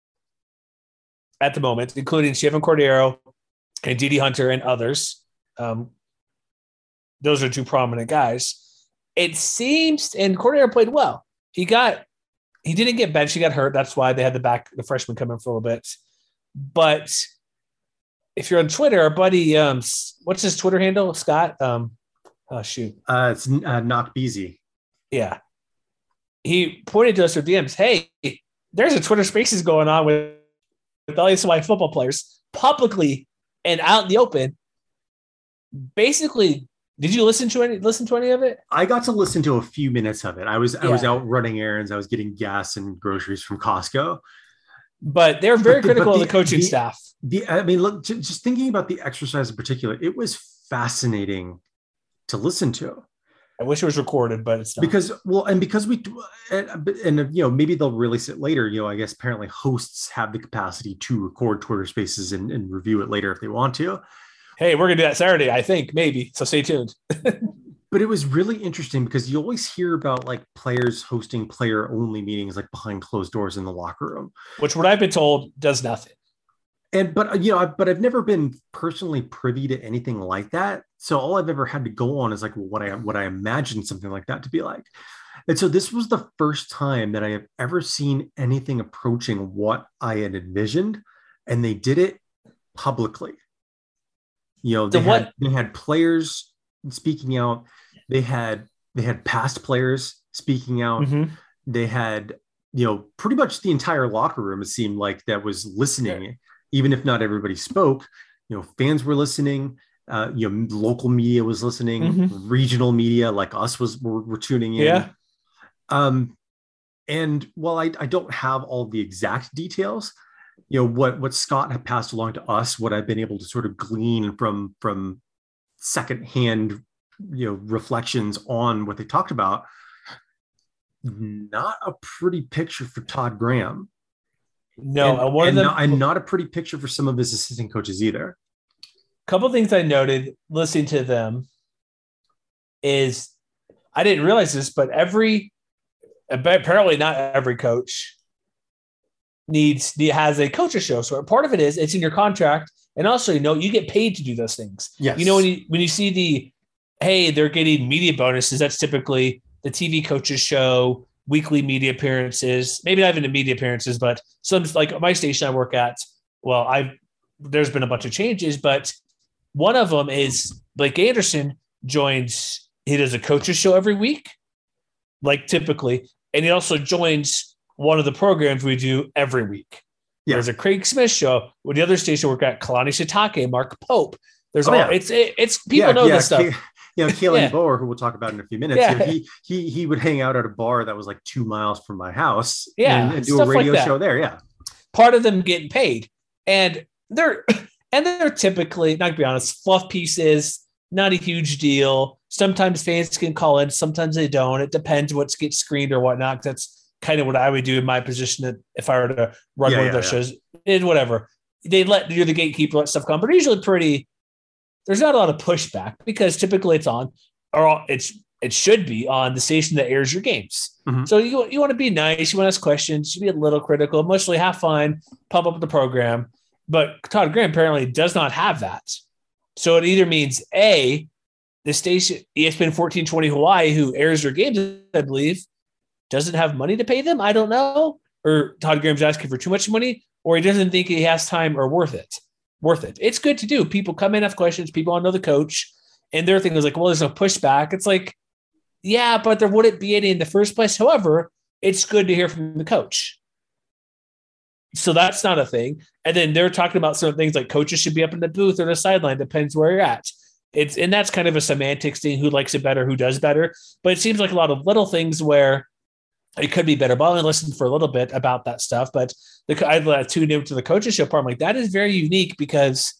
at the moment, including Shavon Cordero and Didi Hunter and others. Um, those are two prominent guys. It seems, and Cordero played well. He got, he didn't get benched. He got hurt. That's why they had the back, the freshman come in for a little bit. But if you're on Twitter, our buddy, um, what's his Twitter handle? Scott. Um, oh shoot, Uh, it's uh, Knock Beasy. yeah. He pointed to us with D Ms. Hey, there's a Twitter Spaces going on with, with L A S Y football players publicly and out in the open. Basically, did you listen to any listen to any of it? I got to listen to a few minutes of it. I was I was Yeah. out running errands. I was getting gas and groceries from Costco. But they're very But the- critical but of the coaching the- staff. The I mean, look, j- just thinking about the exercise in particular, it was fascinating to listen to. I wish it was recorded, but it's not. Because well, and because we and, and you know maybe they'll release it later. You know, I guess apparently hosts have the capacity to record Twitter Spaces and, and review it later if they want to. Hey, we're gonna do that Saturday, I think, maybe. So stay tuned. But it was really interesting because you always hear about like players hosting player only meetings like behind closed doors in the locker room. Which, what I've been told, does nothing. And but you know, I, but I've never been personally privy to anything like that. So all I've ever had to go on is like well, what I what I imagine something like that to be like. And so this was the first time that I have ever seen anything approaching what I had envisioned, and they did it publicly. You know, they So what- had they had players speaking out. They had they had past players speaking out. Mhm. They had, you know, pretty much the entire locker room, it seemed like, that was listening, even if not everybody spoke. You know, fans were listening. Uh, you know, local media was listening. Mhm. Regional media like us was were, were tuning in. Yeah. Um, and while I, I don't have all the exact details, you know, what what Scott had passed along to us, what I've been able to sort of glean from from secondhand, you know, reflections on what they talked about, not a pretty picture for Todd Graham. No, and, and one and of them, not, and not a pretty picture for some of his assistant coaches either. couple things I noted listening to them is I didn't realize this, but every apparently not every coach needs has a coaches show. So part of it is it's in your contract, and also you know you get paid to do those things. Yes. You know when you when you see the hey they're getting media bonuses, that's typically the T V coaches show, weekly media appearances, maybe not even the media appearances, but some like my station I work at. Well, I've there's been a bunch of changes, but one of them is Blake Anderson joins. He does a coaches show every week, like typically, and he also joins one of the programs we do every week. Yeah. There's a Craig Smith show. With the other station work at Kalani Sitake, Mark Pope. There's Oh, all yeah. it's it, it's people Yeah, know yeah, this stuff. Ke- you know, Keelan Yeah. Boer, who we'll talk about in a few minutes. Yeah. You know, he he he would hang out at a bar that was like two miles from my house. Yeah, and, and do a stuff like radio that. show there. Yeah, Part of them getting paid, and they're and they're typically, not to be honest, fluff pieces, not a huge deal. Sometimes fans can call in, sometimes they don't. It depends what gets screened or whatnot. That's kind of what I would do in my position if I were to run Yeah, one yeah, of those yeah. shows. And whatever. They let you're the gatekeeper, let stuff come, but usually pretty. There's not a lot of pushback because typically it's on, or it's it should be on the station that airs your games. Mhm. So you you want to be nice, you want to ask questions, you be a little critical, mostly have fun, pump up the program. But Todd Graham apparently does not have that. So it either means A, the station E S P N fourteen twenty Hawaii, who airs their games, I believe, doesn't have money to pay them. I don't know. Or Todd Graham's asking for too much money, or he doesn't think he has time or worth it. Worth it. It's good to do. People come in, ask questions. People want to know the coach. And their thing is like, well, there's no pushback. It's like, yeah, but there wouldn't be any in the first place. However, it's good to hear from the coach. So that's not a thing. And then they're talking about certain things like coaches should be up in the booth or the sideline. Depends where you're at. It's and that's kind of a semantics thing. Who likes it better? Who does better? But it seems like a lot of little things where it could be better. But I only listened for a little bit about that stuff. But the I uh, tuned into the coaches show part. I'm like, that is very unique because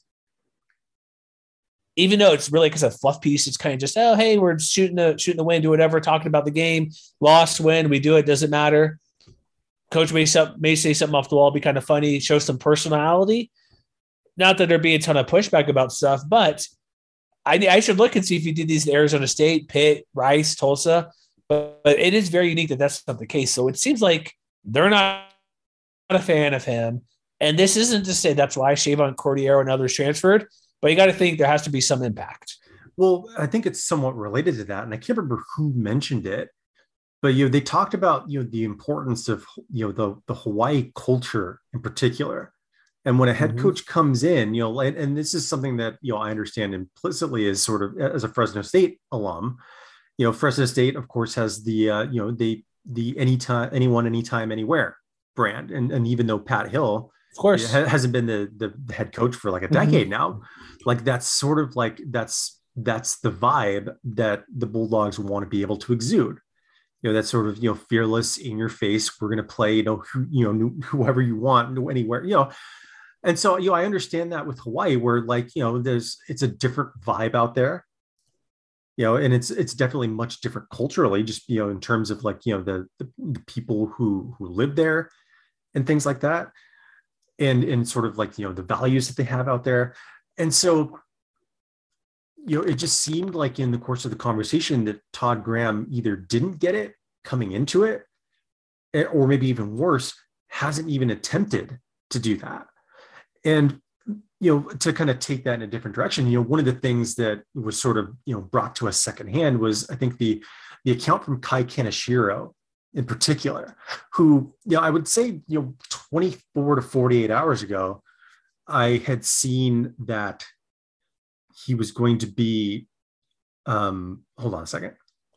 even though it's really like a fluff piece, it's kind of just, oh, hey, we're shooting the shooting the wind, do whatever, talking about the game, lost, win, we do it, doesn't matter. Coach may, may say something off the wall, be kind of funny, show some personality. Not that there'd be a ton of pushback about stuff, but I, I should look and see if he did these in Arizona State, Pitt, Rice, Tulsa. But, but it is very unique that that's not the case. So it seems like they're not a fan of him. And this isn't to say that's why Shavon Cordiero and others transferred, but you got to think there has to be some impact. Well, I think it's somewhat related to that. And I can't remember who mentioned it, but you know, they talked about you know the importance of you know the, the Hawaii culture in particular. And when a head Mhm. coach comes in, you know, and, and this is something that you know I understand implicitly as sort of as a Fresno State alum. You know, Fresno State, of course, has the uh, you know the the anytime, anyone, anytime, anywhere brand, and and even though Pat Hill, of course, ha- hasn't been the, the the head coach for like a decade mm-hmm. now, like that's sort of like that's that's the vibe that the Bulldogs want to be able to exude. You know, that's sort of you know fearless, in your face. We're going to play, you know, who, you know, whoever you want, anywhere, you know. And so, you know, I understand that with Hawaii, where like, you know, there's, it's a different vibe out there, you know, and it's, it's definitely much different culturally, just, you know, in terms of like, you know, the, the, the people who, who live there and things like that. And, and sort of like, you know, the values that they have out there. And so, you know, it just seemed like in the course of the conversation that Todd Graham either didn't get it coming into it, or maybe even worse, hasn't even attempted to do that. And, you know, to kind of take that in a different direction, you know, one of the things that was sort of, you know, brought to us secondhand was, I think, the the account from Kai Kaneshiro in particular, who, you know, I would say, you know, twenty-four to forty-eight hours ago, I had seen that he was going to be, um, hold on a second.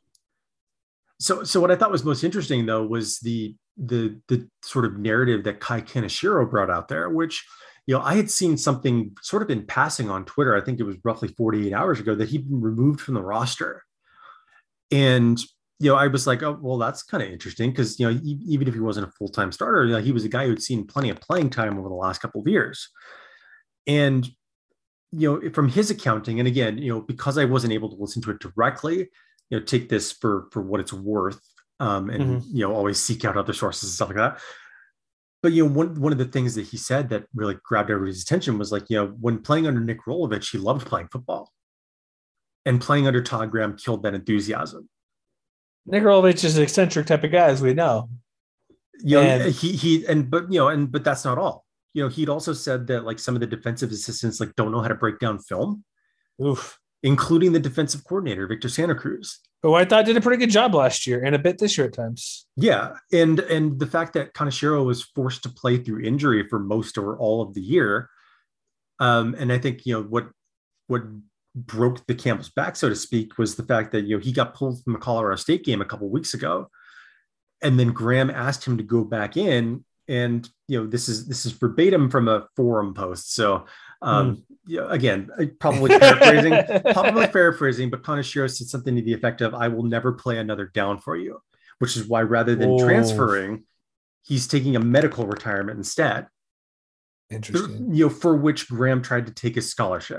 So, so what I thought was most interesting, though, was the the the sort of narrative that Kai Kaneshiro brought out there, which, you know, I had seen something sort of in passing on Twitter. I think it was roughly forty-eight hours ago that he'd been removed from the roster. And, you know, I was like, oh, well, that's kind of interesting because, you know, e- even if he wasn't a full-time starter, you know, he was a guy who'd seen plenty of playing time over the last couple of years. And, you know, from his accounting, and again, you know, because I wasn't able to listen to it directly, you know, take this for, for what it's worth, um, and, mm-hmm. you know, always seek out other sources and stuff like that. But, you know, one, one of the things that he said that really grabbed everybody's attention was like, you know, when playing under Nick Rolovich, he loved playing football. And playing under Todd Graham killed that enthusiasm. Nick Rolovich is an eccentric type of guy, as we know. You know, and he, he, and, but, you know, and, but that's not all. You know, he'd also said that like some of the defensive assistants like don't know how to break down film. Oof. Including the defensive coordinator, Victor Santa Cruz. Who I thought did a pretty good job last year and a bit this year at times. Yeah. And and the fact that Kaneshiro was forced to play through injury for most or all of the year. Um, and I think, you know, what what broke the camel's back, so to speak, was the fact that, you know, he got pulled from the Colorado State game a couple of weeks ago. And then Graham asked him to go back in and you know this is this is verbatim from a forum post. So um, mm. yeah, again, probably paraphrasing, probably paraphrasing, but Kaneshiro said something to the effect of, "I will never play another down for you," which is why rather than oh. transferring, he's taking a medical retirement instead. Interesting. You know, for which Graham tried to take his scholarship.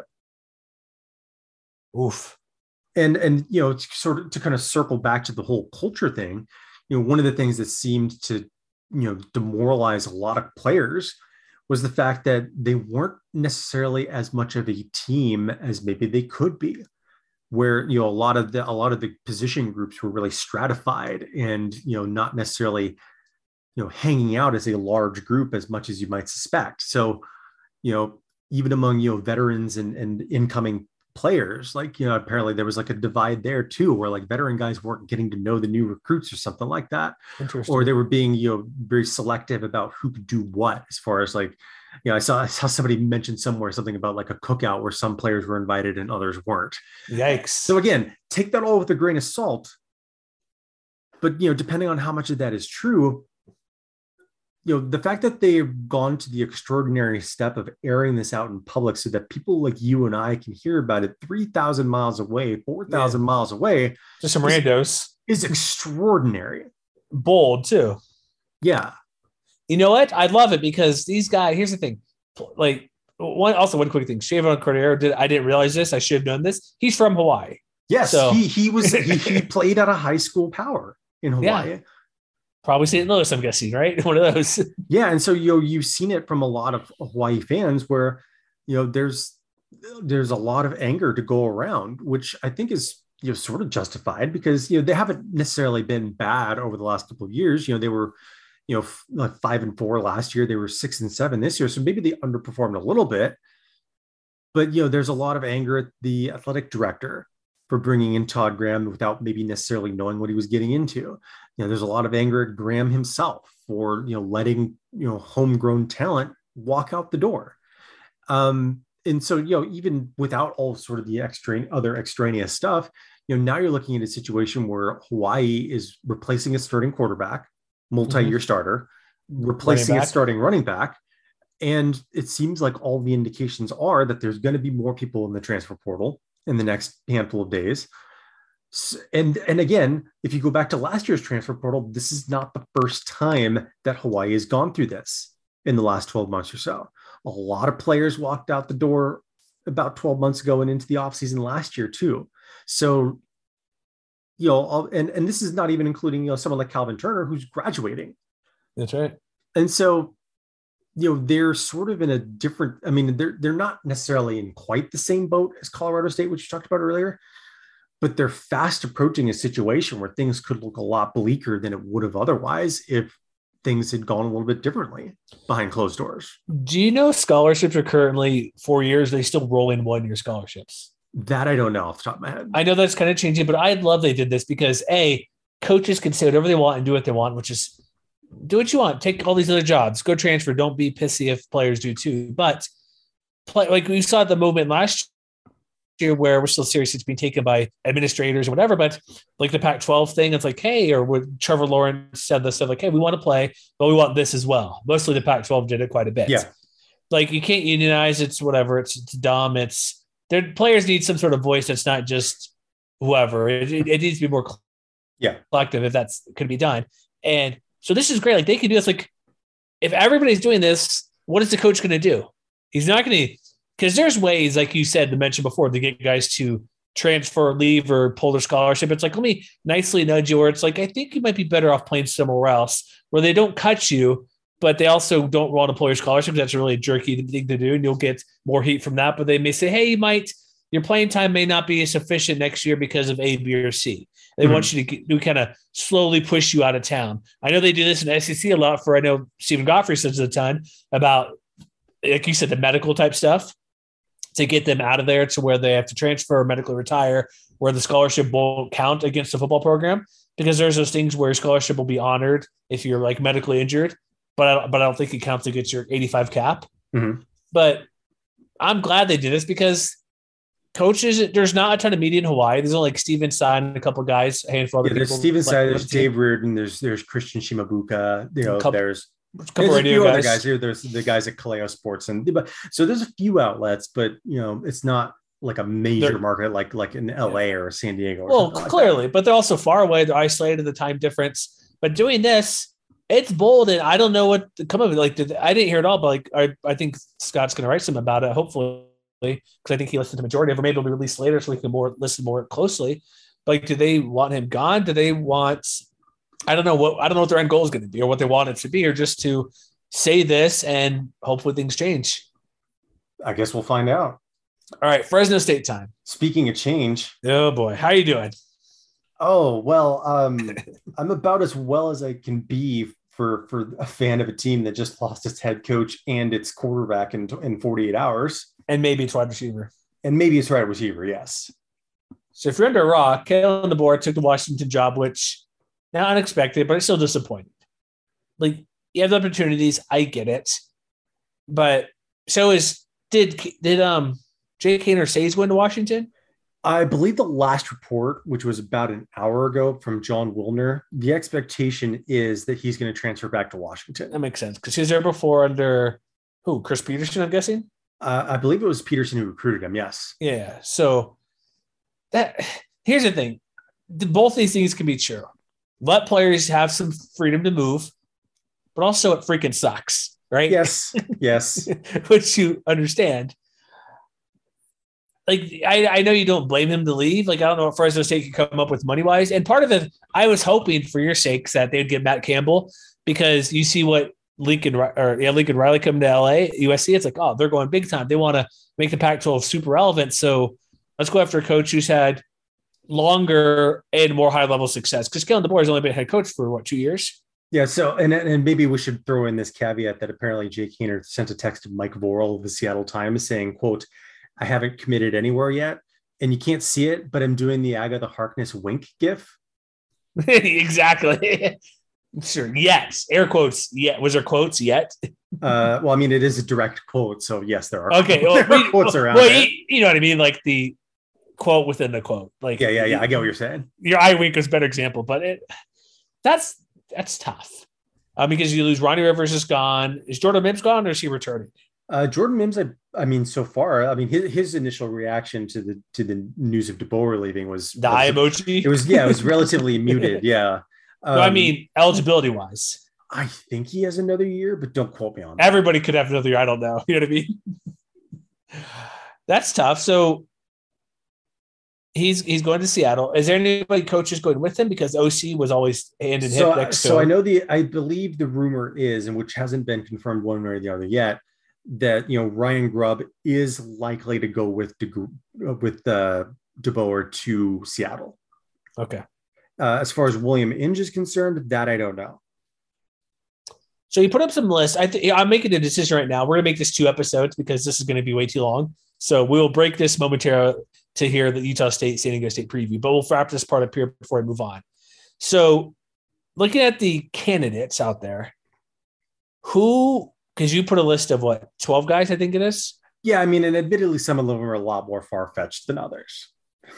Oof. And and you know, to sort of to kind of circle back to the whole culture thing, you know, one of the things that seemed to, you know, demoralize a lot of players was the fact that they weren't necessarily as much of a team as maybe they could be, where, you know, a lot of the a lot of the position groups were really stratified and, you know, not necessarily, you know, hanging out as a large group as much as you might suspect. So, you know, even among, you know, veterans and, and incoming players, like, you know, apparently there was like a divide there too, where like veteran guys weren't getting to know the new recruits or something like that. Or they were being, you know, very selective about who could do what, as far as like, you know, I saw, I saw somebody mention somewhere something about like a cookout where some players were invited and others weren't. Yikes. So again, take that all with a grain of salt. But, you know, depending on how much of that is true, you know, the fact that they've gone to the extraordinary step of airing this out in public so that people like you and I can hear about it three thousand miles away, four thousand yeah. miles away. Just some is, randos. Is extraordinary. Bold, too. Yeah. You know what? I love it because these guys, here's the thing. Like, one also one quick thing. Shavon Cordero, did I didn't realize this. I should have known this. He's from Hawaii. Yes, so. he, he was he, he played at a high school power in Hawaii. Yeah. Probably Saint Louis, I'm guessing, right? One of those. Yeah, and so you know, you've seen it from a lot of Hawaii fans where, you know, there's there's a lot of anger to go around, which I think is, you know, sort of justified because, you know, they haven't necessarily been bad over the last couple of years. You know, they were, you know, f- like five and four last year. They were six and seven this year, so maybe they underperformed a little bit. But, you know, there's a lot of anger at the athletic director for bringing in Todd Graham without maybe necessarily knowing what he was getting into. You know, there's a lot of anger at Graham himself for, you know, letting, you know, homegrown talent walk out the door. Um, and so, you know, even without all sort of the extra other extraneous stuff, you know, now you're looking at a situation where Hawaii is replacing a starting quarterback, multi-year mm-hmm. starter, replacing a starting running back. And it seems like all the indications are that there's going to be more people in the transfer portal in the next handful of days. And, and again, if you go back to last year's transfer portal, this is not the first time that Hawaii has gone through this in the last twelve months or so. A lot of players walked out the door about twelve months ago and into the offseason last year too. So, you know, and, and this is not even including, you know, someone like Calvin Turner, who's graduating. That's right. And so, you know, they're sort of in a different, I mean, they're, they're not necessarily in quite the same boat as Colorado State, which you talked about earlier, but they're fast approaching a situation where things could look a lot bleaker than it would have otherwise if things had gone a little bit differently behind closed doors. Do you know scholarships are currently four years? They still roll in one year scholarships. That I don't know off the top of my head. I know that's kind of changing, but I'd love they did this because A, coaches can say whatever they want and do what they want, which is do what you want. Take all these other jobs. Go transfer. Don't be pissy if players do too. But play, like we saw the movement last year where we're still serious. It's being taken by administrators or whatever. But like the Pac twelve thing, it's like, hey, or what Trevor Lawrence said this stuff like, hey, we want to play, but we want this as well. Mostly the Pac twelve did it quite a bit. Yeah. Like you can't unionize. It's whatever. It's, it's dumb. It's their players need some sort of voice that's not just whoever. It, it, it needs to be more yeah. collective if that's could be done. And so this is great. Like they can do this. Like if everybody's doing this, what is the coach going to do? He's not going to, because there's ways, like you said, to mention before, to get guys to transfer, leave, or pull their scholarship. It's like, let me nicely nudge you, or it's like, I think you might be better off playing somewhere else where they don't cut you, but they also don't want to pull your scholarship. That's a really jerky thing to do, and you'll get more heat from that. But they may say, hey, you might, your playing time may not be sufficient next year because of A, B, or C. They mm-hmm. want you to, to kind of slowly push you out of town. I know they do this in S E C a lot for, I know Stephen Godfrey says a ton about, like you said, the medical type stuff to get them out of there to where they have to transfer or medically retire, where the scholarship won't count against the football program, because there's those things where scholarship will be honored if you're like medically injured, but I, but I don't think it counts against your eighty-five cap. Mm-hmm. But I'm glad they did this because coaches, there's not a ton of media in Hawaii. There's only like Steven Stein and a couple of guys, a handful of yeah, other there's people. Steven Stein, like, there's Dave Reardon, there's there's Christian Shimabuka, you know, couple, there's A couple there's a radio few guys. other guys here. There's the guys at Kaleo Sports, and but so there's a few outlets, but you know, it's not like a major They're, market like like in L A or San Diego. Or well, like clearly, that. but they're also far away. They're isolated. The time difference. But doing this, it's bold, and I don't know what to come of it. Like, did, I didn't hear it all, but like, I, I think Scott's going to write some about it. Hopefully, because I think he listened to the majority of it. Maybe it'll be released later, so we can more listen more closely. But like, do they want him gone? Do they want? I don't know what I don't know what their end goal is going to be, or what they want it to be, or just to say this and hopefully things change. I guess we'll find out. All right, Fresno State time. Speaking of change, oh boy, how are you doing? Oh well, um, I'm about as well as I can be for for a fan of a team that just lost its head coach and its quarterback in in forty-eight hours, and maybe its wide receiver, and maybe its wide receiver. Yes. So if you're under a rock, Kalen DeBoer took the Washington job, which now unexpected, but it's still disappointed. Like, you have the opportunities, I get it, but so is did did um Jay Kaner say he's going to Washington? I believe the last report, which was about an hour ago from John Wilner, the expectation is that he's going to transfer back to Washington. That makes sense because he was there before under who? Chris Peterson, I'm guessing. Uh, I believe it was Peterson who recruited him. Yes. Yeah. So that here's the thing: both these things can be true. Let players have some freedom to move, but also it freaking sucks, right? Yes. Yes. Which you understand. Like, I, I know you don't blame him to leave. Like, I don't know what Fresno State could come up with money-wise. And part of it, I was hoping for your sakes that they'd get Matt Campbell because you see what Lincoln or yeah, Lincoln Riley come to L A, U S C. It's like, oh, they're going big time. They want to make the Pac twelve super relevant. So let's go after a coach who's had longer and more high-level success. Because Kalen DeBoer has only been head coach for, what, two years? Yeah, so, and and maybe we should throw in this caveat that apparently Jay Kaner sent a text to Mike Vorel of the Seattle Times saying, quote, I haven't committed anywhere yet. And you can't see it, but I'm doing the Agatha Harkness wink gif. Exactly. Sure. Yes. Air quotes. Yeah. Was there quotes yet? Uh, well, I mean, it is a direct quote. So yes, there are, okay, well, there are we, quotes well, around well, it. You, you know what I mean? Like the quote within the quote. Like, yeah, yeah, yeah. I get what you're saying. Your eye wink was a better example, but it that's that's tough. Uh, because you lose Ronnie Rivers is gone. Is Jordan Mims gone or is he returning? Uh, Jordan Mims, I, I mean, so far, I mean, his, his initial reaction to the to the news of DeBoer leaving was the was, eye emoji. It was yeah, it was relatively muted. Yeah, um, no, I mean eligibility wise. I think he has another year, but don't quote me on that. Everybody could have another year. I don't know. You know what I mean? That's tough. So he's he's going to Seattle. Is there anybody coaches going with him? Because O C was always hand in so, hip next so to him. I know the I believe the rumor is, and which hasn't been confirmed one way or the other yet, that you know Ryan Grubb is likely to go with De, with uh, DeBoer to Seattle. Okay. Uh, as far as William Inge is concerned, that I don't know. So you put up some lists. I th- I'm making a decision right now. We're going to make this two episodes because this is going to be way too long. So we will break this momentarily to hear the Utah State, San Diego State preview, but we'll wrap this part up here before I move on. So looking at the candidates out there, who, because you put a list of what, twelve guys, I think it is? Yeah, I mean, and admittedly, some of them are a lot more far-fetched than others.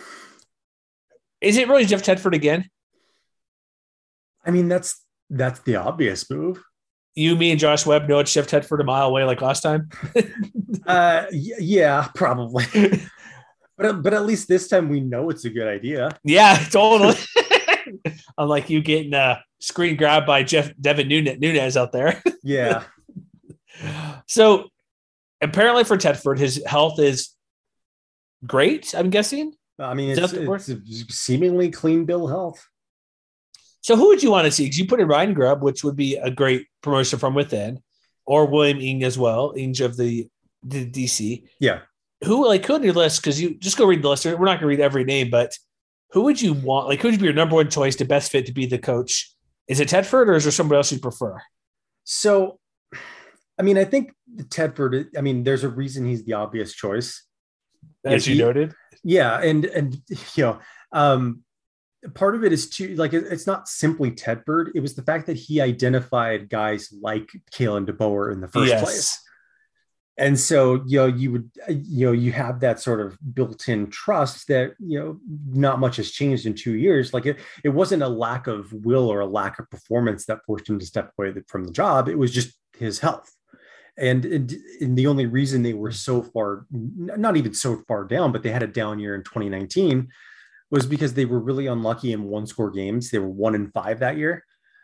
Is it really Jeff Tedford again? I mean, that's that's the obvious move. You, me, and Josh Webb know it's Jeff Tedford a mile away like last time? uh, y- yeah, probably. but, but at least this time we know it's a good idea. Yeah, totally. Unlike you getting a screen grabbed by Jeff Devin Nunez out there. Yeah. So apparently for Tedford, his health is great, I'm guessing. I mean, it's, it's a seemingly clean bill health. So who would you want to see? Because you put in Ryan Grubb, which would be a great promotion from within, or William Ing as well, Ing of the, the D C. Yeah. Who, like, who on your list? Because you just go read the list. We're not going to read every name, but who would you want? Like, who would be your number one choice to best fit to be the coach? Is it Tedford or is there somebody else you prefer? So, I mean, I think Tedford, I mean, there's a reason he's the obvious choice. As you, know, you he, noted. Yeah. And, and, you know, um, part of it is too, like, it's not simply Tedford. It was the fact that he identified guys like Kalen DeBoer in the first yes. place. And so, you know, you would, you know, you have that sort of built-in trust that, you know, not much has changed in two years. Like it, it wasn't a lack of will or a lack of performance that forced him to step away from the job. It was just his health. And, and, and the only reason they were so far, not even so far down, but they had a down year in twenty nineteen was because they were really unlucky in one score games. They were one in five that year.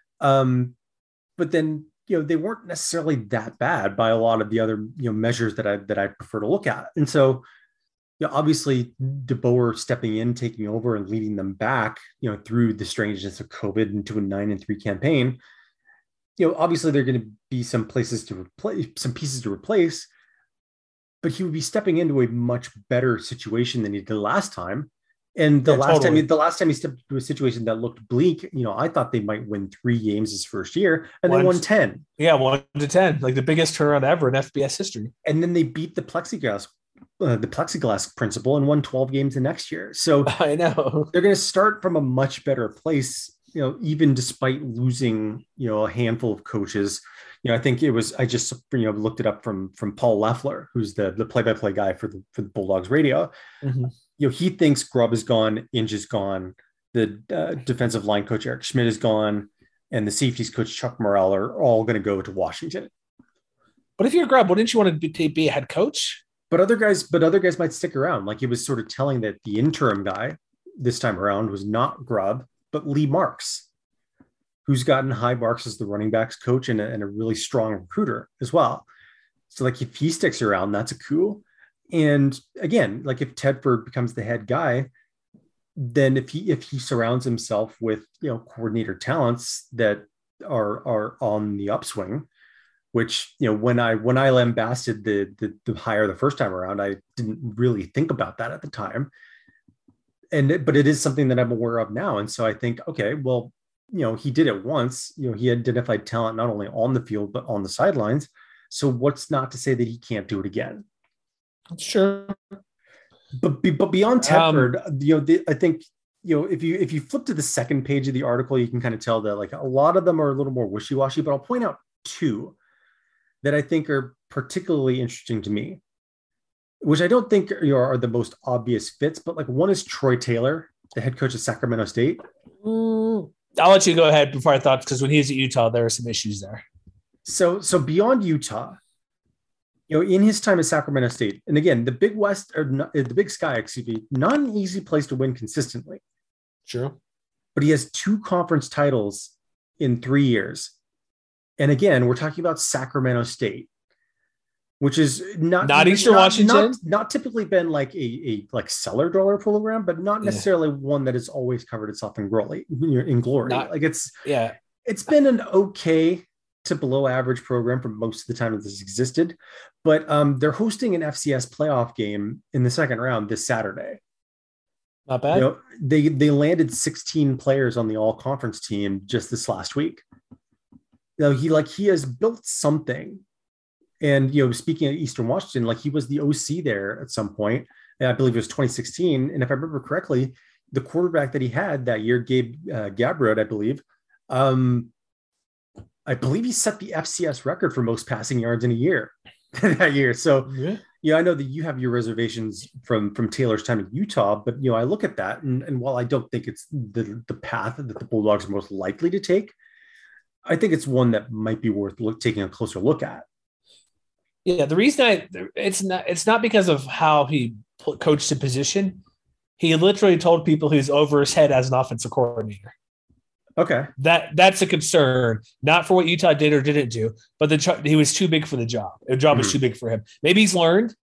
Um, but then, you know, they weren't necessarily that bad by a lot of the other, you know, measures that I, that I prefer to look at. And so, you know, obviously DeBoer stepping in, taking over and leading them back, you know, through the strangeness of COVID into a nine and three campaign, you know, obviously there are going to be some places to replace, some pieces to replace, but he would be stepping into a much better situation than he did last time. And the Yeah, last totally. time, the last time he stepped into a situation that looked bleak, you know, I thought they might win three games his first year, and One- they won ten. Yeah, one to ten, like the biggest turnaround ever in F B S history. And then they beat the plexiglass, uh, the plexiglass principle, and won twelve games the next year. So I know they're going to start from a much better place. You know, even despite losing, you know, a handful of coaches. You know, I think it was I just you know looked it up from from Paul Leffler, who's the the play by play guy for the for the Bulldogs radio. Mhm. You know, he thinks Grubb is gone, Inge is gone, the uh, defensive line coach Eric Schmidt is gone, and the safeties coach Chuck Morrell are all going to go to Washington. But if you're Grubb, wouldn't you want to be, be a head coach? But other guys, but other guys might stick around. Like he was sort of telling that the interim guy this time around was not Grubb, but Lee Marks, who's gotten high marks as the running backs coach and a, and a really strong recruiter as well. So like if he sticks around, that's a coup. And again, like if Tedford becomes the head guy, then if he if he surrounds himself with, you know, coordinator talents that are are on the upswing, which, you know, when I when I lambasted the the, the hire the first time around, I didn't really think about that at the time. And it- but it is something that I'm aware of now. And so I think, okay, well, you know, he did it once. You know, he identified talent not only on the field but on the sidelines. So what's not to say that he can't do it again? Sure. But be- but beyond Um, Tedford, you know, the, I think, you know, if you if you flip to the second page of the article, you can kind of tell that like a lot of them are a little more wishy-washy. But I'll point out two that I think are particularly interesting to me, which I don't think you know, are the most obvious fits. But like one is Troy Taylor, the head coach of Sacramento State. Mm, I'll let you go ahead before I thought, because when he was at Utah, there were some issues there. So so beyond Utah, you know, in his time at Sacramento State, and again, the Big West or not, the Big Sky, excuse me, not an easy place to win consistently. True. But he has two conference titles in three years. And again, we're talking about Sacramento State, which is not Not Eastern Washington? not, not typically been like a, a like cellar dweller program, but not Yeah. necessarily one that has always covered itself in glory. In glory, Not- like it's Yeah. it's been an okay to below average program for most of the time that this existed, but um, they're hosting an F C S playoff game in the second round this Saturday. Not bad. You know, they they landed sixteen players on the all conference team just this last week. You know, he like he has built something. And you know, speaking of Eastern Washington, like he was the O C there at some point, and I believe it was twenty sixteen. And if I remember correctly, the quarterback that he had that year, Gabe uh, Gabrod, I believe, um, I believe he set the F C S record for most passing yards in a year that year. So, Yeah. yeah, I know that you have your reservations from from Taylor's time in Utah, but you know, I look at that, and, and while I don't think it's the the path that the Bulldogs are most likely to take, I think it's one that might be worth look, taking a closer look at. Yeah, the reason I it's not it's not because of how he pl- coached the position. He literally told people he was over his head as an offensive coordinator. Okay, That that's a concern, not for what Utah did or didn't do, but the tr- he was too big for the job. The job was Mhm. too big for him. Maybe he's learned.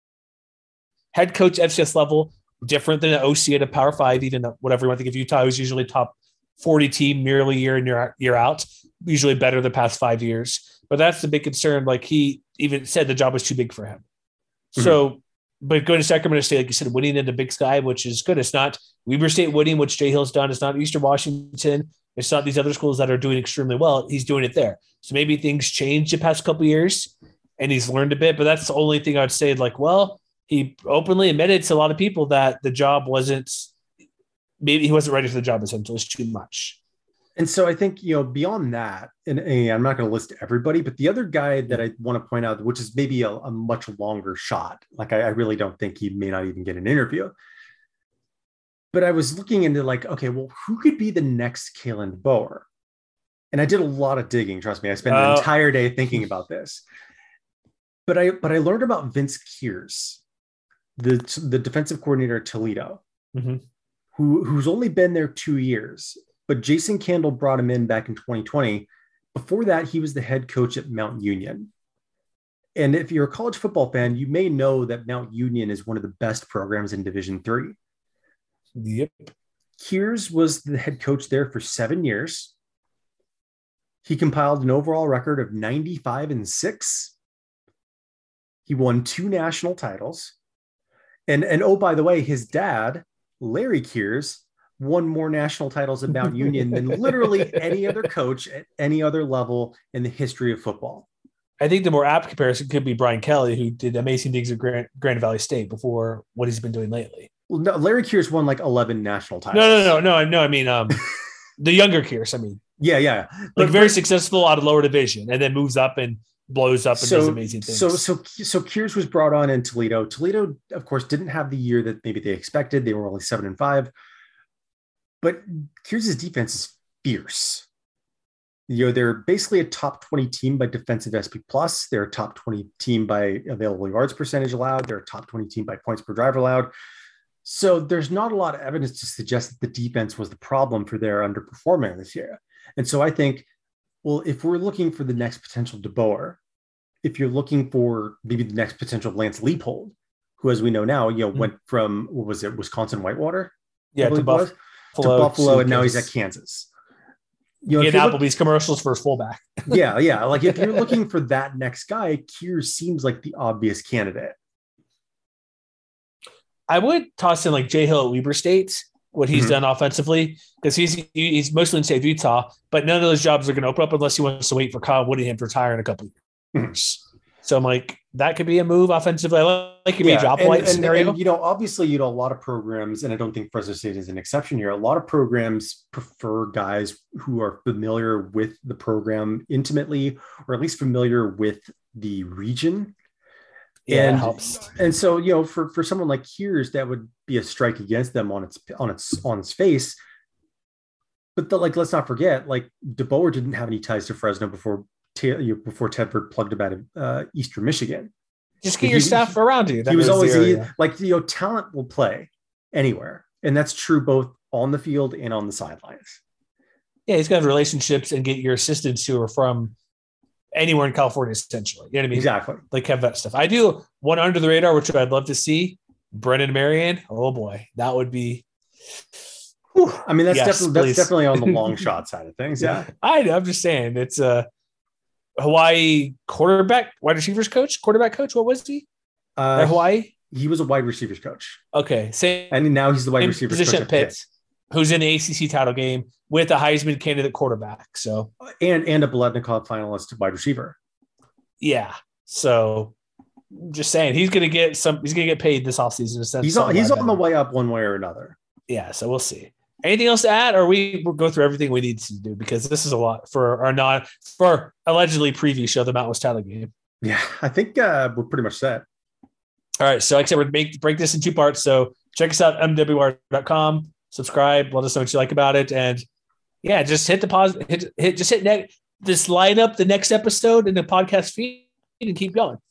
Head coach F C S level, different than an O C at a Power Five, even whatever you want to think of. Utah was usually top forty team nearly year in year, year out, usually better the past five years. But that's the big concern. Like he even said the job was too big for him. Mhm. So, but going to Sacramento State, like you said, winning in the Big Sky, which is good. It's not Weber State winning, which Jay Hill's done. It's not Eastern Washington. It's not these other schools that are doing extremely well. He's doing it there. So maybe things changed the past couple of years and he's learned a bit, but that's the only thing I'd say. Like, well, he openly admitted to a lot of people that the job wasn't, maybe he wasn't ready for the job essentially. It's too much. And so I think, you know, beyond that, and, and I'm not going to list everybody, but the other guy that I want to point out, which is maybe a, a much longer shot, like I, I really don't think he may not even get an interview. But I was looking into like, okay, well, who could be the next Kalen DeBoer? And I did a lot of digging. Trust me, I spent an uh, entire day thinking about this. But I but I learned about Vince Kears, the the defensive coordinator at Toledo, mm-hmm. who who's only been there two years. But Jason Candle brought him in back in twenty twenty. Before that, he was the head coach at Mount Union. And if you're a college football fan, you may know that Mount Union is one of the best programs in Division three. Yep. Kears was the head coach there for seven years. He compiled an overall record of ninety-five and six. He won two national titles. And, and oh, by the way, his dad, Larry Kears, won more national titles at Mount Union than literally any other coach at any other level in the history of football. I think the more apt comparison could be Brian Kelly, who did amazing things at Grand, Grand Valley State before what he's been doing lately. Well, no, Larry Kears won like eleven national titles. No, no, no, no, no. I mean, um, the younger Kears. I mean, yeah, yeah, like but, very but, successful out of lower division, and then moves up and blows up and so, does amazing things. So, so, so Kears was brought on in Toledo. Toledo, of course, didn't have the year that maybe they expected. They were only seven and five. But Kears' defense is fierce. You know, they're basically a top twenty team by defensive S P plus. They're a top twenty team by available yards percentage allowed. They're a top twenty team by points per drive allowed. So there's not a lot of evidence to suggest that the defense was the problem for their underperforming this year. And so I think, well, if we're looking for the next potential DeBoer, if you're looking for maybe the next potential Lance Leipold, who, as we know now, you know, mm-hmm. went from, what was it, Wisconsin Whitewater? Yeah, to, Buff- to Buffalo, and now he's at Kansas. You know, get Applebee's look, commercials for a fullback. yeah, yeah. Like if you're looking for that next guy, Kears seems like the obvious candidate. I would toss in like Jay Hill at Weber State, what he's mm-hmm. done offensively, because he's he's mostly in state of Utah, but none of those jobs are going to open up unless he wants to wait for Kyle Whittingham to retire in a couple of years. Mm-hmm. So I'm like, that could be a move offensively. I like it be yeah, a job and, white and, scenario. And, you know, obviously, you know, a lot of programs, and I don't think Fresno State is an exception here. A lot of programs prefer guys who are familiar with the program intimately, or at least familiar with the region. Yeah, and, it helps. And so, you know, for, for someone like Kears, that would be a strike against them on its on its on its face. But the, like, let's not forget, like DeBoer didn't have any ties to Fresno before before Tedford plugged him out of uh, Eastern Michigan. Just get he, your staff around you. That he was always he, like, you know, talent will play anywhere, and that's true both on the field and on the sidelines. Yeah, he's got to have relationships and get your assistants who are from anywhere in California, essentially. You know what I mean? Exactly. Like have that stuff. I do one under the radar, which I'd love to see. Brennan Marion. Oh boy, that would be. Whew. I mean, that's yes, definitely please. that's definitely on the long shot side of things. Yeah, I I'm just saying it's a Hawaii quarterback, wide receivers coach, quarterback coach. What was he? Uh, At Hawaii. He was a wide receivers coach. Okay, same. And now he's the wide receivers position coach at Pitt, who's in the A C C title game with a Heisman candidate quarterback. So and and a Biletnikoff finalist wide receiver. Yeah. So just saying he's gonna get some he's gonna get paid this offseason. He's on he's on the way up one way or another. Yeah, so we'll see. Anything else to add, or we will go through everything we need to do, because this is a lot for our non for our allegedly preview show, the Mountain West title game. Yeah, I think uh, we're pretty much set. All right, so like I said, we're make break this in two parts. So check us out, M W R dot com. Subscribe. Let us know what you like about it, and yeah, just hit the pause. Hit hit just hit next. Just line up the next episode in the podcast feed and keep going.